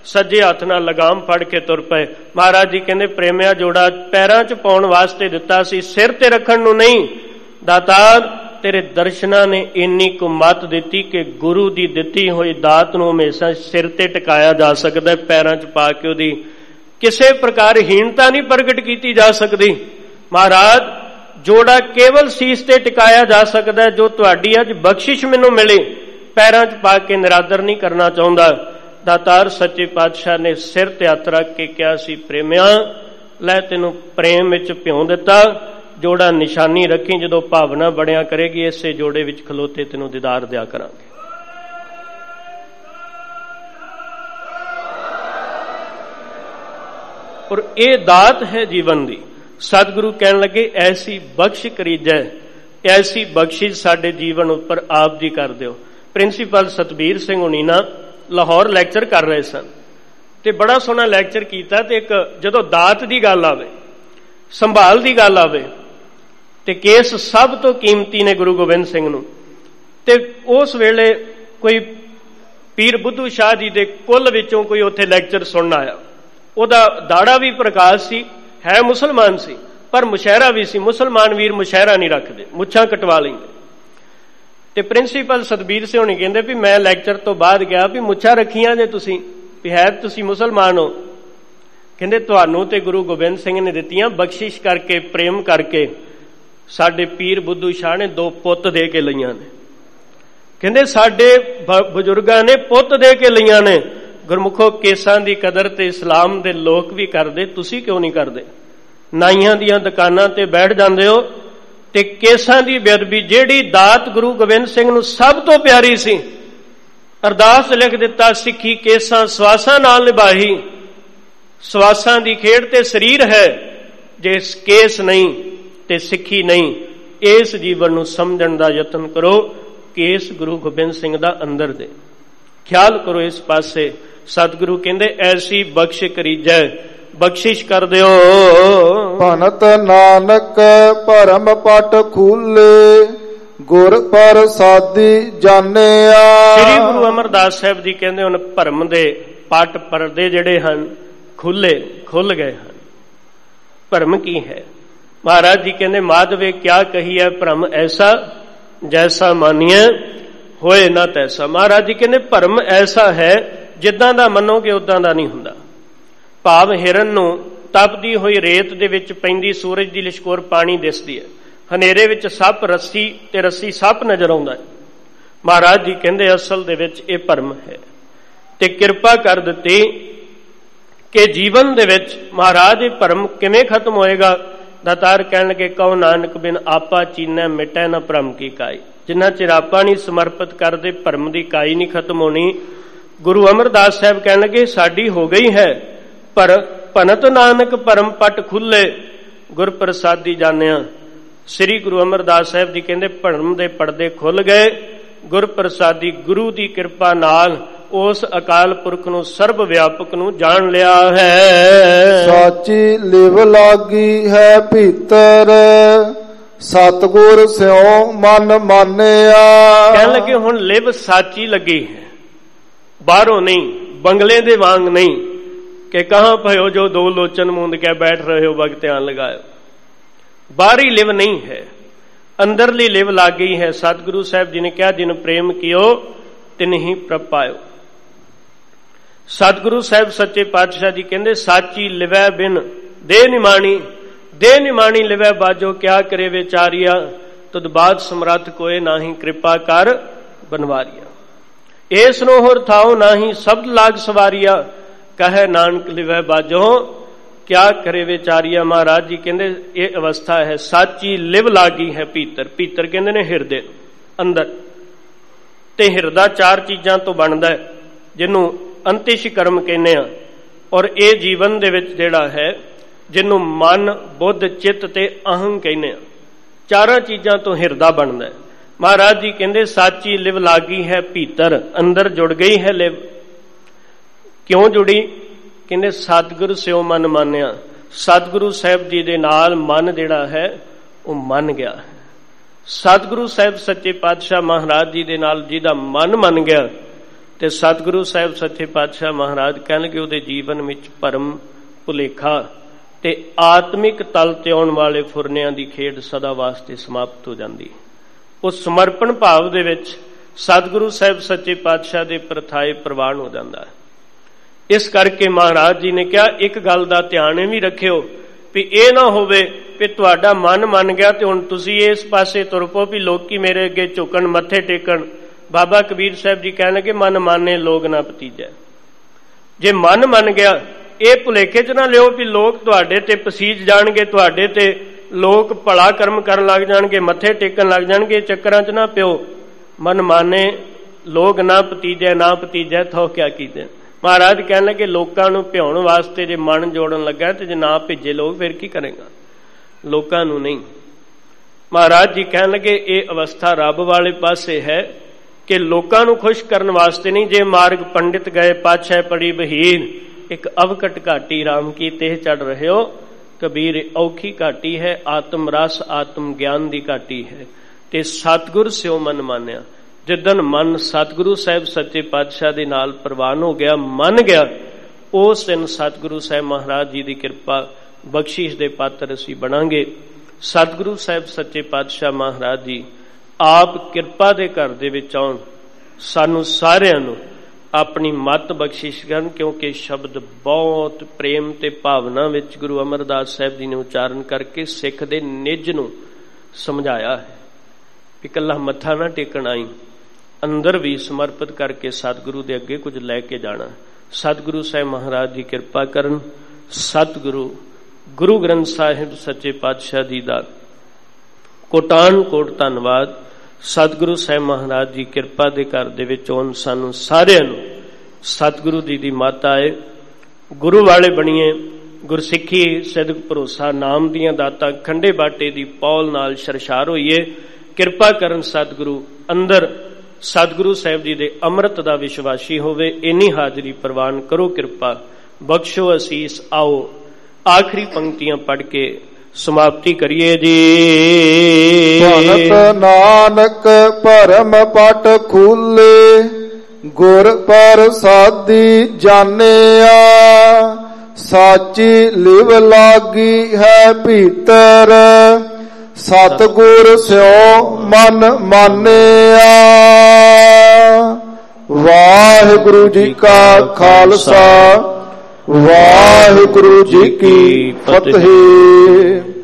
ਸੱਜੇ ਹੱਥ ਨਾਲ ਲਗਾਮ ਫੜ ਕੇ ਤੁਰ ਪਏ। ਮਹਾਰਾਜ ਜੀ ਕਹਿੰਦੇ ਪ੍ਰੇਮਿਆ ਜੋੜਾ ਪੈਰਾਂ 'ਚ ਪਾਉਣ ਵਾਸਤੇ ਦਿੱਤਾ ਸੀ, ਸਿਰ ਤੇ ਰੱਖਣ ਨੂੰ ਨਹੀਂ। ਦਾਤਾਰ ਤੇਰੇ ਦਰਸ਼ਨਾਂ ਨੇ ਇੰਨੀ ਕੁ ਮੱਤ ਦਿੱਤੀ ਕਿ ਗੁਰੂ ਦੀ ਦਿੱਤੀ ਹੋਈ ਦਾਤ ਨੂੰ ਹਮੇਸ਼ਾ ਸਿਰ ਤੇ ਟਿਕਾਇਆ ਜਾ ਸਕਦਾ, ਪੈਰਾਂ 'ਚ ਪਾ ਕੇ ਉਹਦੀ ਕਿਸੇ ਪ੍ਰਕਾਰ ਹੀਣਤਾ ਨਹੀਂ ਪ੍ਰਗਟ ਕੀਤੀ ਜਾ ਸਕਦੀ। ਮਹਾਰਾਜ ਜੋੜਾ ਕੇਵਲ ਸੀਸ ਤੇ ਟਿਕਾਇਆ ਜਾ ਸਕਦਾ, ਜੋ ਤੁਹਾਡੀ ਅੱਜ ਬਖਸ਼ਿਸ਼ ਮੈਨੂੰ ਮਿਲੀ ਪੈਰਾਂ 'ਚ ਪਾ ਕੇ ਨਿਰਾਦਰ ਨਹੀਂ ਕਰਨਾ ਚਾਹੁੰਦਾ। ਦਾਤਾਰ ਸੱਚੇ ਪਾਤਸ਼ਾਹ ਨੇ ਸਿਰ ਤੇ ਹੱਥ ਰੱਖ ਕੇ ਕਿਹਾ ਸੀ, ਪ੍ਰੇਮਿਆ ਲੈ ਤੈਨੂੰ ਪ੍ਰੇਮ ਵਿੱਚ ਭਿਉਂ ਦਿੱਤਾ, ਜੋੜਾ ਨਿਸ਼ਾਨੀ ਰੱਖੀ, ਜਦੋਂ ਭਾਵਨਾ ਬਣਿਆ ਕਰੇਗੀ ਇਸੇ ਜੋੜੇ ਵਿੱਚ ਖਲੋਤੇ ਤੈਨੂੰ ਦੀਦਾਰ ਦਿਆ ਕਰਾਂਗੇ। ਔਰ ਇਹ ਦਾਤ ਹੈ ਜੀਵਨ ਦੀ। ਸਤਿਗੁਰੂ ਕਹਿਣ ਲੱਗੇ ਐਸੀ ਬਖਸ਼ ਕਰੀਜੈ, ਐਸੀ ਬਖਸ਼ਿਸ਼ ਸਾਡੇ ਜੀਵਨ ਉੱਪਰ ਆਪ ਜੀ ਕਰ ਦਿਓ। ਪ੍ਰਿੰਸੀਪਲ ਸਤਬੀਰ ਸਿੰਘ ਹੁਣੀ ਨਾ ਲਾਹੌਰ ਲੈਕਚਰ ਕਰ ਰਹੇ ਸਨ ਤੇ ਬੜਾ ਸੋਹਣਾ ਲੈਕਚਰ ਕੀਤਾ। ਤੇ ਇੱਕ ਜਦੋਂ ਦਾਤ ਦੀ ਗੱਲ ਆਵੇ, ਸੰਭਾਲ ਦੀ ਗੱਲ ਆਵੇ ਤੇ ਕੇਸ ਸਭ ਤੋਂ ਕੀਮਤੀ ਨੇ ਗੁਰੂ ਗੋਬਿੰਦ ਸਿੰਘ ਨੂੰ। ਤੇ ਉਸ ਵੇਲੇ ਕੋਈ ਪੀਰ ਬੁੱਧੂ ਸ਼ਾਹ ਜੀ ਦੇ ਕੁੱਲ ਵਿੱਚੋਂ ਕੋਈ ਉੱਥੇ ਲੈਕਚਰ ਸੁਣਨ ਆਇਆ। ਉਹਦਾ ਦਾੜਾ ਵੀ ਪ੍ਰਕਾਸ਼ ਸੀ, ਹੈ ਮੁਸਲਮਾਨ ਸੀ, ਪਰ ਮੁਸ਼ਹਿਰਾ ਵੀ ਸੀ। ਮੁਸਲਮਾਨ ਵੀਰ ਮੁਸ਼ਹਿਰਾ ਨਹੀਂ ਰੱਖਦੇ, ਮੁੱਛਾਂ ਕਟਵਾ ਲੈਂਦੇ। ਤੇ ਪ੍ਰਿੰਸੀਪਲ ਸਤਬੀਰ ਸਿੰਘ ਹੋਣੀ ਕਹਿੰਦੇ ਵੀ ਮੈਂ ਲੈਕਚਰ ਤੋਂ ਬਾਅਦ ਗਿਆ ਵੀ ਮੁੱਛਾਂ ਰੱਖੀਆਂ ਜੇ ਤੁਸੀਂ, ਵੀ ਹੈ ਤੁਸੀਂ ਮੁਸਲਮਾਨ ਹੋ। ਕਹਿੰਦੇ ਤੁਹਾਨੂੰ ਤੇ ਗੁਰੂ ਗੋਬਿੰਦ ਸਿੰਘ ਨੇ ਦਿੱਤੀਆਂ, ਬਖਸ਼ਿਸ਼ ਕਰਕੇ ਪ੍ਰੇਮ ਕਰਕੇ ਸਾਡੇ ਪੀਰ ਬੁੱਧੂ ਸ਼ਾਹ ਨੇ ਦੋ ਪੁੱਤ ਦੇ ਕੇ ਲਈਆਂ ਨੇ। ਕਹਿੰਦੇ ਸਾਡੇ ਬਜ਼ੁਰਗਾਂ ਨੇ ਪੁੱਤ ਦੇ ਕੇ ਲਈਆਂ ਨੇ। ਗੁਰਮੁਖੋ ਕੇਸਾਂ ਦੀ ਕਦਰ ਤੇ ਇਸਲਾਮ ਦੇ ਲੋਕ ਵੀ ਕਰਦੇ, ਤੁਸੀਂ ਕਿਉਂ ਨਹੀਂ ਕਰਦੇ? ਨਾਈਆਂ ਦੀਆਂ ਦੁਕਾਨਾਂ ਤੇ ਬੈਠ ਜਾਂਦੇ ਹੋ ਤੇ ਕੇਸਾਂ ਦੀ ਬੇਅਦਬੀ, ਜਿਹੜੀ ਦਾਤ ਗੁਰੂ ਗੋਬਿੰਦ ਸਿੰਘ ਨੂੰ ਸਭ ਤੋਂ ਪਿਆਰੀ ਸੀ, ਅਰਦਾਸ ਲਿਖ ਦਿੱਤਾ, ਸਿੱਖੀ ਕੇਸਾਂ ਸਵਾਸਾਂ ਨਾਲ ਨਿਭਾਹੀ। ਸਵਾਸਾਂ ਦੀ ਖੇਡ ਤੇ ਸਰੀਰ ਹੈ, ਜੇ ਕੇਸ ਨਹੀਂ ਤੇ ਸਿੱਖੀ ਨਹੀਂ। ਇਸ ਜੀਵਨ ਨੂੰ ਸਮਝਣ ਦਾ ਯਤਨ ਕਰੋ, ਕੇਸ ਗੁਰੂ ਗੋਬਿੰਦ ਸਿੰਘ ਦਾ ਅੰਦਰ ਦੇ, ਖਿਆਲ ਕਰੋ ਇਸ ਪਾਸੇ। ਸਤਿਗੁਰੂ ਕਹਿੰਦੇ ਐਸੀ ਬਖਸ਼ ਕਰੀਜੈ, ਬਖਸ਼ਿਸ਼ ਕਰ ਦਿਓ। ਭਨਤ ਨਾਨਕ ਭਰਮ ਪਟ ਖੁੱਲੇ, ਗੁਰ ਪ੍ਰਸਾਦੀ ਜਾਣਿਆ। ਸ੍ਰੀ ਗੁਰੂ ਅਮਰਦਾਸ ਸਾਹਿਬ ਜੀ ਕਹਿੰਦੇ ਹੁਣ ਭਰਮ ਦੇ ਪਟ ਪਰਦੇ ਜਿਹੜੇ ਹਨ ਖੁੱਲੇ ਖੁੱਲ ਗਏ ਹਨ। ਭਰਮ ਕੀ ਹੈ? ਮਹਾਰਾਜ ਜੀ ਕਹਿੰਦੇ ਮਾਧਵੇ ਕਿਆ ਕਹੀ ਹੈ ਭਰਮ ਐਸਾ, ਜੈਸਾ ਮਾਨੀਐ ਹੋਏ ਨਾ ਤੈਸਾ। ਮਹਾਰਾਜ ਜੀ ਕਹਿੰਦੇ ਭਰਮ ਐਸਾ ਹੈ ਜਿੱਦਾਂ ਦਾ ਮੰਨੋਗੇ ਉਦਾਂ ਦਾ ਨਹੀਂ ਹੁੰਦਾ। ਭਾਵ ਹਿਰਨ ਨੂੰ ਤਪਦੀ ਹੋਈ ਰੇਤ ਦੇ ਵਿੱਚ ਪੈਂਦੀ ਸੂਰਜ ਦੀ ਲਿਸ਼ਕੋਰ ਪਾਣੀ ਦਿਸਦੀ ਹੈ, ਹਨੇਰੇ ਵਿੱਚ ਸੱਪ ਰੱਸੀ ਤੇ ਰੱਸੀ ਸੱਪ ਨਜ਼ਰ ਆਉਂਦਾ ਹੈ। ਮਹਾਰਾਜ ਜੀ ਕਹਿੰਦੇ ਅਸਲ ਦੇ ਵਿੱਚ ਇਹ ਭਰਮ ਹੈ। ਤੇ ਕਿਰਪਾ ਕਰ ਦਿੱਤੀ ਕਿ ਜੀਵਨ ਦੇ ਵਿੱਚ ਮਹਾਰਾਜ ਇਹ ਭਰਮ ਕਿਵੇਂ ਖਤਮ ਹੋਏਗਾ? ਦਾਤਾਰ ਕਹਿਣ ਲੱਗੇ ਕਹੋ ਨਾਨਕ ਬਿਨ ਆਪਾ ਚੀਨੈ ਮਿਟੈ ਨਾ ਭਰਮ ਕੀ ਕਾਈ। ਜਿੰਨਾ ਚਿਰ ਆਪਾਂ ਨਹੀਂ ਸਮਰਪਿਤ ਕਰਦੇ ਭਰਮ ਦੀ ਕਾਈ ਨਹੀਂ ਖਤਮ ਹੋਣੀ। ਗੁਰੂ ਅਮਰਦਾਸ ਸਾਹਿਬ ਕਹਿਣ ਲੱਗੇ ਸਾਡੀ ਹੋ ਗਈ ਹੈ, ਪਰ ਭਨਤ ਨਾਨਕ ਭਰਮ ਪਟ ਖੁੱਲੇ, ਗੁਰ ਪ੍ਰਸਾਦੀ ਜਾਣਿਆ। ਸ੍ਰੀ ਗੁਰੂ ਅਮਰਦਾਸ ਸਾਹਿਬ ਜੀ ਕਹਿੰਦੇ ਭਰਮ ਦੇ ਪਰਦੇ ਖੁੱਲ ਗਏ, ਗੁਰ ਪ੍ਰਸਾਦੀ ਗੁਰੂ ਦੀ ਕਿਰਪਾ ਨਾਲ ਉਸ ਅਕਾਲ ਪੁਰਖ ਨੂੰ ਸਰਬ ਵਿਆਪਕ ਨੂੰ ਜਾਣ ਲਿਆ ਹੈ। ਸਾਚੀ ਲਿਵ ਲਾਗੀ ਹੈ ਭੀਤਰ, ਸਤਿਗੁਰ ਸਿਉ ਮਨ ਮਾਨਿਆ। ਕਹਿਣ ਲੱਗੇ ਹੁਣ ਲਿਵ ਸਾਚੀ ਲੱਗੀ ਹੈ, ਬਾਹਰੋਂ ਨਹੀਂ, ਬੰਗਲੇ ਦੇ ਵਾਂਗ ਨਹੀਂ ਕਿ ਕਹਾਂ ਭਇਓ ਜੋ ਦੋ ਲੋਚਨ ਮੂੰਦ ਕੇ ਬੈਠ ਰਹੇ ਹੋ ਵਕਤ ਧਿਆਨ ਲਗਾਇਓ। ਬਾਹਰੀ ਲਿਵ ਨਹੀਂ ਹੈ, ਅੰਦਰਲੀ ਲਿਵ ਲੱਗ ਗਈ ਹੈ। ਸਤਿਗੁਰੂ ਸਾਹਿਬ ਜੀ ਨੇ ਕਿਹਾ ਜਿਨ ਪ੍ਰੇਮ ਕੀਓ ਤਿਨਹੀ ਪ੍ਰਭ ਪਾਇਓ। ਸਤਿਗੁਰੂ ਸਾਹਿਬ ਸੱਚੇ ਪਾਤਸ਼ਾਹ ਜੀ ਕਹਿੰਦੇ ਸਾਚੀ ਲਿਵੈ ਬਿਨ ਦੇ ਨਿਮਾਣੀ, ਦੇ ਨਿਮਾਣੀ ਲਿਵੈ ਬਾਜੋ ਕਿਆ ਕਰੇ ਵਿਚਾਰੀਆ, ਤਦ ਬਾਦ ਸਮਰੱਥ ਕੋਏ ਨਾਹੀ ਕਿਰਪਾ ਕਰ ਬਨਵਾਰੀਆ। ਏਸ ਨੂੰ ਹੋਰ ਥਾਉ ਨਾਹੀ ਸ਼ਬਦ ਲਾਗ ਸਵਾਰੀਆ, ਕਹੈ ਨਾਨਕ ਲਿਵੈ ਬਾਜੋ ਕਿਆ ਕਰੇ ਵਿਚਾਰੀਆ। ਮਹਾਰਾਜ ਜੀ ਕਹਿੰਦੇ ਇਹ ਅਵਸਥਾ ਹੈ ਸਾਚੀ ਲਿਵ ਲਾਗੀ ਹੈ ਭੀਤਰ। ਭੀਤਰ ਕਹਿੰਦੇ ਨੇ ਹਿਰਦੇ ਅੰਦਰ, ਤੇ ਹਿਰਦਾ ਚਾਰ ਚੀਜ਼ਾਂ ਤੋਂ ਬਣਦਾ ਹੈ ਜਿਹਨੂੰ ਅੰਤਿਸ਼ ਕਰਮ ਕਹਿੰਦੇ ਆ। ਔਰ ਇਹ ਜੀਵਨ ਦੇ ਵਿੱਚ ਜਿਹੜਾ ਹੈ ਜਿਹਨੂੰ ਮਨ ਬੁੱਧ ਚਿੱਤ ਤੇ ਅਹੰ ਕਹਿੰਦੇ ਆ, ਚਾਰਾਂ ਚੀਜ਼ਾਂ ਤੋਂ ਹਿਰਦਾ ਬਣਦਾ ਹੈ। ਮਹਾਰਾਜ ਜੀ ਕਹਿੰਦੇ ਸਾਚੀ ਲਿਵ ਲਾਗੀ ਹੈ ਭੀਤਰ, ਅੰਦਰ ਜੁੜ ਗਈ ਹੈ ਲਿਵ। ਕਿਉਂ ਜੁੜੀ? ਕਹਿੰਦੇ ਸਤਿਗੁਰੂ ਸਿਉ ਮਨ ਮਾਨਿਆ। ਸਤਿਗੁਰੂ ਸਾਹਿਬ ਜੀ ਦੇ ਨਾਲ ਮਨ ਜਿਹੜਾ ਹੈ ਉਹ ਮੰਨ ਗਿਆ ਹੈ। ਸਤਿਗੁਰੂ ਸਾਹਿਬ ਸੱਚੇ ਪਾਤਸ਼ਾਹ ਮਹਾਰਾਜ ਜੀ ਦੇ ਨਾਲ ਜਿਹਦਾ ਮਨ ਮੰਨ ਗਿਆ, ਤੇ ਸਤਿਗੁਰੂ ਸਾਹਿਬ ਸੱਚੇ ਪਾਤਸ਼ਾਹ ਮਹਾਰਾਜ ਕਹਿਣਗੇ ਉਹਦੇ ਜੀਵਨ ਵਿੱਚ ਭਰਮ ਭੁਲੇਖਾ ਤੇ ਆਤਮਿਕ ਤਲ ਤੇ ਆਉਣ ਵਾਲੇ ਫੁਰਨਿਆਂ ਦੀ ਖੇਡ ਸਦਾ ਵਾਸਤੇ ਸਮਾਪਤ ਹੋ ਜਾਂਦੀ। ਉਸ ਸਮਰਪਣ ਭਾਵ ਦੇ ਵਿੱਚ ਸਤਿਗੁਰੂ ਸਾਹਿਬ ਸੱਚੇ ਪਾਤਸ਼ਾਹ ਦੇ ਪ੍ਰਥਾਏ ਪ੍ਰਵਾਨ ਹੋ ਜਾਂਦਾ ਹੈ। ਇਸ ਕਰਕੇ ਮਹਾਰਾਜ ਜੀ ਨੇ ਕਿਹਾ ਇੱਕ ਗੱਲ ਦਾ ਧਿਆਨ ਇਹ ਵੀ ਰੱਖਿਓ ਵੀ ਇਹ ਨਾ ਹੋਵੇ ਵੀ ਤੁਹਾਡਾ ਮਨ ਮੰਨ ਗਿਆ ਤੇ ਹੁਣ ਤੁਸੀਂ ਇਸ ਪਾਸੇ ਤੁਰ ਪਓ ਵੀ ਲੋਕੀ ਮੇਰੇ ਅੱਗੇ ਝੁਕਣ ਮੱਥੇ ਟੇਕਣ। ਬਾਬਾ ਕਬੀਰ ਸਾਹਿਬ ਜੀ ਕਹਿਣ ਲੱਗੇ ਮਨ ਮਾਨੇ ਲੋਕ ਨਾ ਭਤੀਜੈ। ਜੇ ਮਨ ਮੰਨ ਗਿਆ ਇਹ ਭੁਲੇਖੇ ਚ ਨਾ ਲਿਓ ਵੀ ਲੋਕ ਤੁਹਾਡੇ ਤੇ ਪਸੀਜ ਜਾਣਗੇ, ਤੁਹਾਡੇ ਤੇ ਲੋਕ ਭਲਾ ਕਰਮ ਕਰਨ ਲੱਗ ਜਾਣਗੇ, ਮੱਥੇ ਟੇਕਣ ਲੱਗ ਜਾਣਗੇ। ਚੱਕਰਾਂ ਚ ਨਾ ਪਿਓ। ਮਨ ਮਾਨੇ ਲੋਕ ਨਾ ਭਤੀਜੈ, ਨਾ ਭਤੀਜੈ ਥੋ ਕਿਆ ਕੀਤੇ। ਮਹਾਰਾਜ ਕਹਿਣ ਲੱਗੇ ਲੋਕਾਂ ਨੂੰ ਭਿਆਉਣ ਵਾਸਤੇ ਜੇ ਮਨ ਜੋੜਨ ਲੱਗਾ ਤੇ ਜੇ ਨਾ ਭੇਜੇ ਲੋਕ ਫਿਰ ਕੀ ਕਰੇਗਾ? ਲੋਕਾਂ ਨੂੰ ਨਹੀਂ। ਮਹਾਰਾਜ ਜੀ ਕਹਿਣ ਲੱਗੇ ਇਹ ਅਵਸਥਾ ਰੱਬ ਵਾਲੇ ਪਾਸੇ ਹੈ ਕਿ ਲੋਕਾਂ ਨੂੰ ਖੁਸ਼ ਕਰਨ ਵਾਸਤੇ ਨਹੀਂ। ਜੇ ਮਾਰਗ ਪੰਡਿਤ ਗਏ ਪਾਛੈ ਪੜੀ ਬਹੀਰ, ਇੱਕ ਅਵਕਟ ਘਾਟੀ ਰਾਮ ਕੀ ਤੇਹ ਚੜ ਰਹੇ ਹੋ। ਕਬੀਰ ਔਖੀ ਘਾਟੀ ਹੈ, ਆਤਮ ਰਸ ਆਤਮ ਗਿਆਨ ਦੀ ਘਾਟੀ ਹੈ। ਤੇ ਸਤਿਗੁਰ ਸਿਓ ਮਨ ਮਾਨਿਆ। ਜਿੱਦਣ ਮਨ ਸਤਿਗੁਰੂ ਸਾਹਿਬ ਸੱਚੇ ਪਾਤਸ਼ਾਹ ਦੇ ਨਾਲ ਪ੍ਰਵਾਨ ਹੋ ਗਿਆ, ਮੰਨ ਗਿਆ, ਉਸ ਦਿਨ ਸਤਿਗੁਰੂ ਸਾਹਿਬ ਮਹਾਰਾਜ ਜੀ ਦੀ ਕਿਰਪਾ ਬਖਸ਼ਿਸ਼ ਦੇ ਪਾਤਰ ਅਸੀਂ ਬਣਾਂਗੇ। ਸਤਿਗੁਰੂ ਸਾਹਿਬ ਸੱਚੇ ਪਾਤਸ਼ਾਹ ਮਹਾਰਾਜ ਜੀ ਆਪ ਕਿਰਪਾ ਦੇ ਘਰ ਦੇ ਵਿੱਚ ਆਉਣ, ਸਾਨੂੰ ਸਾਰਿਆਂ ਨੂੰ ਆਪਣੀ ਮੱਤ ਬਖਸ਼ਿਸ਼ ਕਰਨ। ਕਿਉਂਕਿ ਸ਼ਬਦ ਬਹੁਤ ਪ੍ਰੇਮ ਤੇ ਭਾਵਨਾ ਵਿੱਚ ਗੁਰੂ ਅਮਰਦਾਸ ਸਾਹਿਬ ਜੀ ਨੇ ਉਚਾਰਨ ਕਰਕੇ ਸਿੱਖ ਦੇ ਨਿੱਜ ਨੂੰ ਸਮਝਾਇਆ ਹੈ। ਇਕੱਲਾ ਮੱਥਾ ਨਾ ਟੇਕਣ ਆਈ, ਅੰਦਰ ਵੀ ਸਮਰਪਿਤ ਕਰਕੇ ਸਤਿਗੁਰੂ ਦੇ ਅੱਗੇ ਕੁਝ ਲੈ ਕੇ ਜਾਣਾ। ਸਤਿਗੁਰੂ ਸਾਹਿਬ ਮਹਾਰਾਜ ਦੀ ਕਿਰਪਾ ਕਰਨ। ਸਤਿਗੁਰੂ ਗੁਰੂ ਗ੍ਰੰਥ ਸਾਹਿਬ ਸੱਚੇ ਪਾਤਸ਼ਾਹ ਜੀ ਦਾ ਕੋਟਾਨ ਕੋਟ ਧੰਨਵਾਦ। ਸਤਿਗੁਰੂ ਸਾਹਿਬ ਮਹਾਰਾਜ ਜੀ ਕਿਰਪਾ ਦੇ ਘਰ ਦੇ ਵਿੱਚ ਆਉਣ, ਸਾਨੂੰ ਸਾਰਿਆਂ ਨੂੰ ਸਤਿਗੁਰੂ ਜੀ ਦੀ ਮੱਤ ਆਏ, ਗੁਰੂ ਵਾਲੇ ਬਣੀਏ। ਗੁਰਸਿੱਖੀ ਸਿਦਕ ਭਰੋਸਾ ਨਾਮ ਦੀਆਂ ਦਾਤਾਂ ਖੰਡੇ ਬਾਟੇ ਦੀ ਪੌਲ ਨਾਲ ਸ਼ਰਸ਼ਾਰ ਹੋਈਏ। ਕਿਰਪਾ ਕਰਨ ਸਤਿਗੁਰੂ ਅੰਦਰ ਸਤਿਗੁਰੂ ਸਾਹਿਬ ਜੀ ਦੇ ਅੰਮ੍ਰਿਤ ਦਾ ਵਿਸ਼ਵਾਸੀ ਹੋਵੇ। ਇੰਨੀ ਹਾਜ਼ਰੀ ਪ੍ਰਵਾਨ ਕਰੋ, ਕਿਰਪਾ ਬਖਸ਼ੋ, ਅਸੀਸ। ਆਓ ਆਖਰੀ ਪੰਕਤੀਆਂ ਪੜ੍ਹ ਕੇ ਸਮਾਪਤੀ ਕਰੀਏ ਜੀ। ਭਗਤ ਨਾਨਕ ਭਰਮ ਪਟ ਖੁੱਲੇ, ਗੁਰ ਪ੍ਰਸਾਦੀ ਜਾਣਿਆ। ਸਾਚੀ ਲਿਵ ਲਾਗੀ ਹੈ ਭੀਤਰ, ਸਤਿਗੁਰ ਸਿਓ ਮਨ ਮਾਨਿਆ। ਵਾਹਿਗੁਰੂ ਜੀ ਕਾ ਖਾਲਸਾ, ਵਾਹਿਗੁਰੂ ਜੀ ਕੀ ਫਤਿਹ।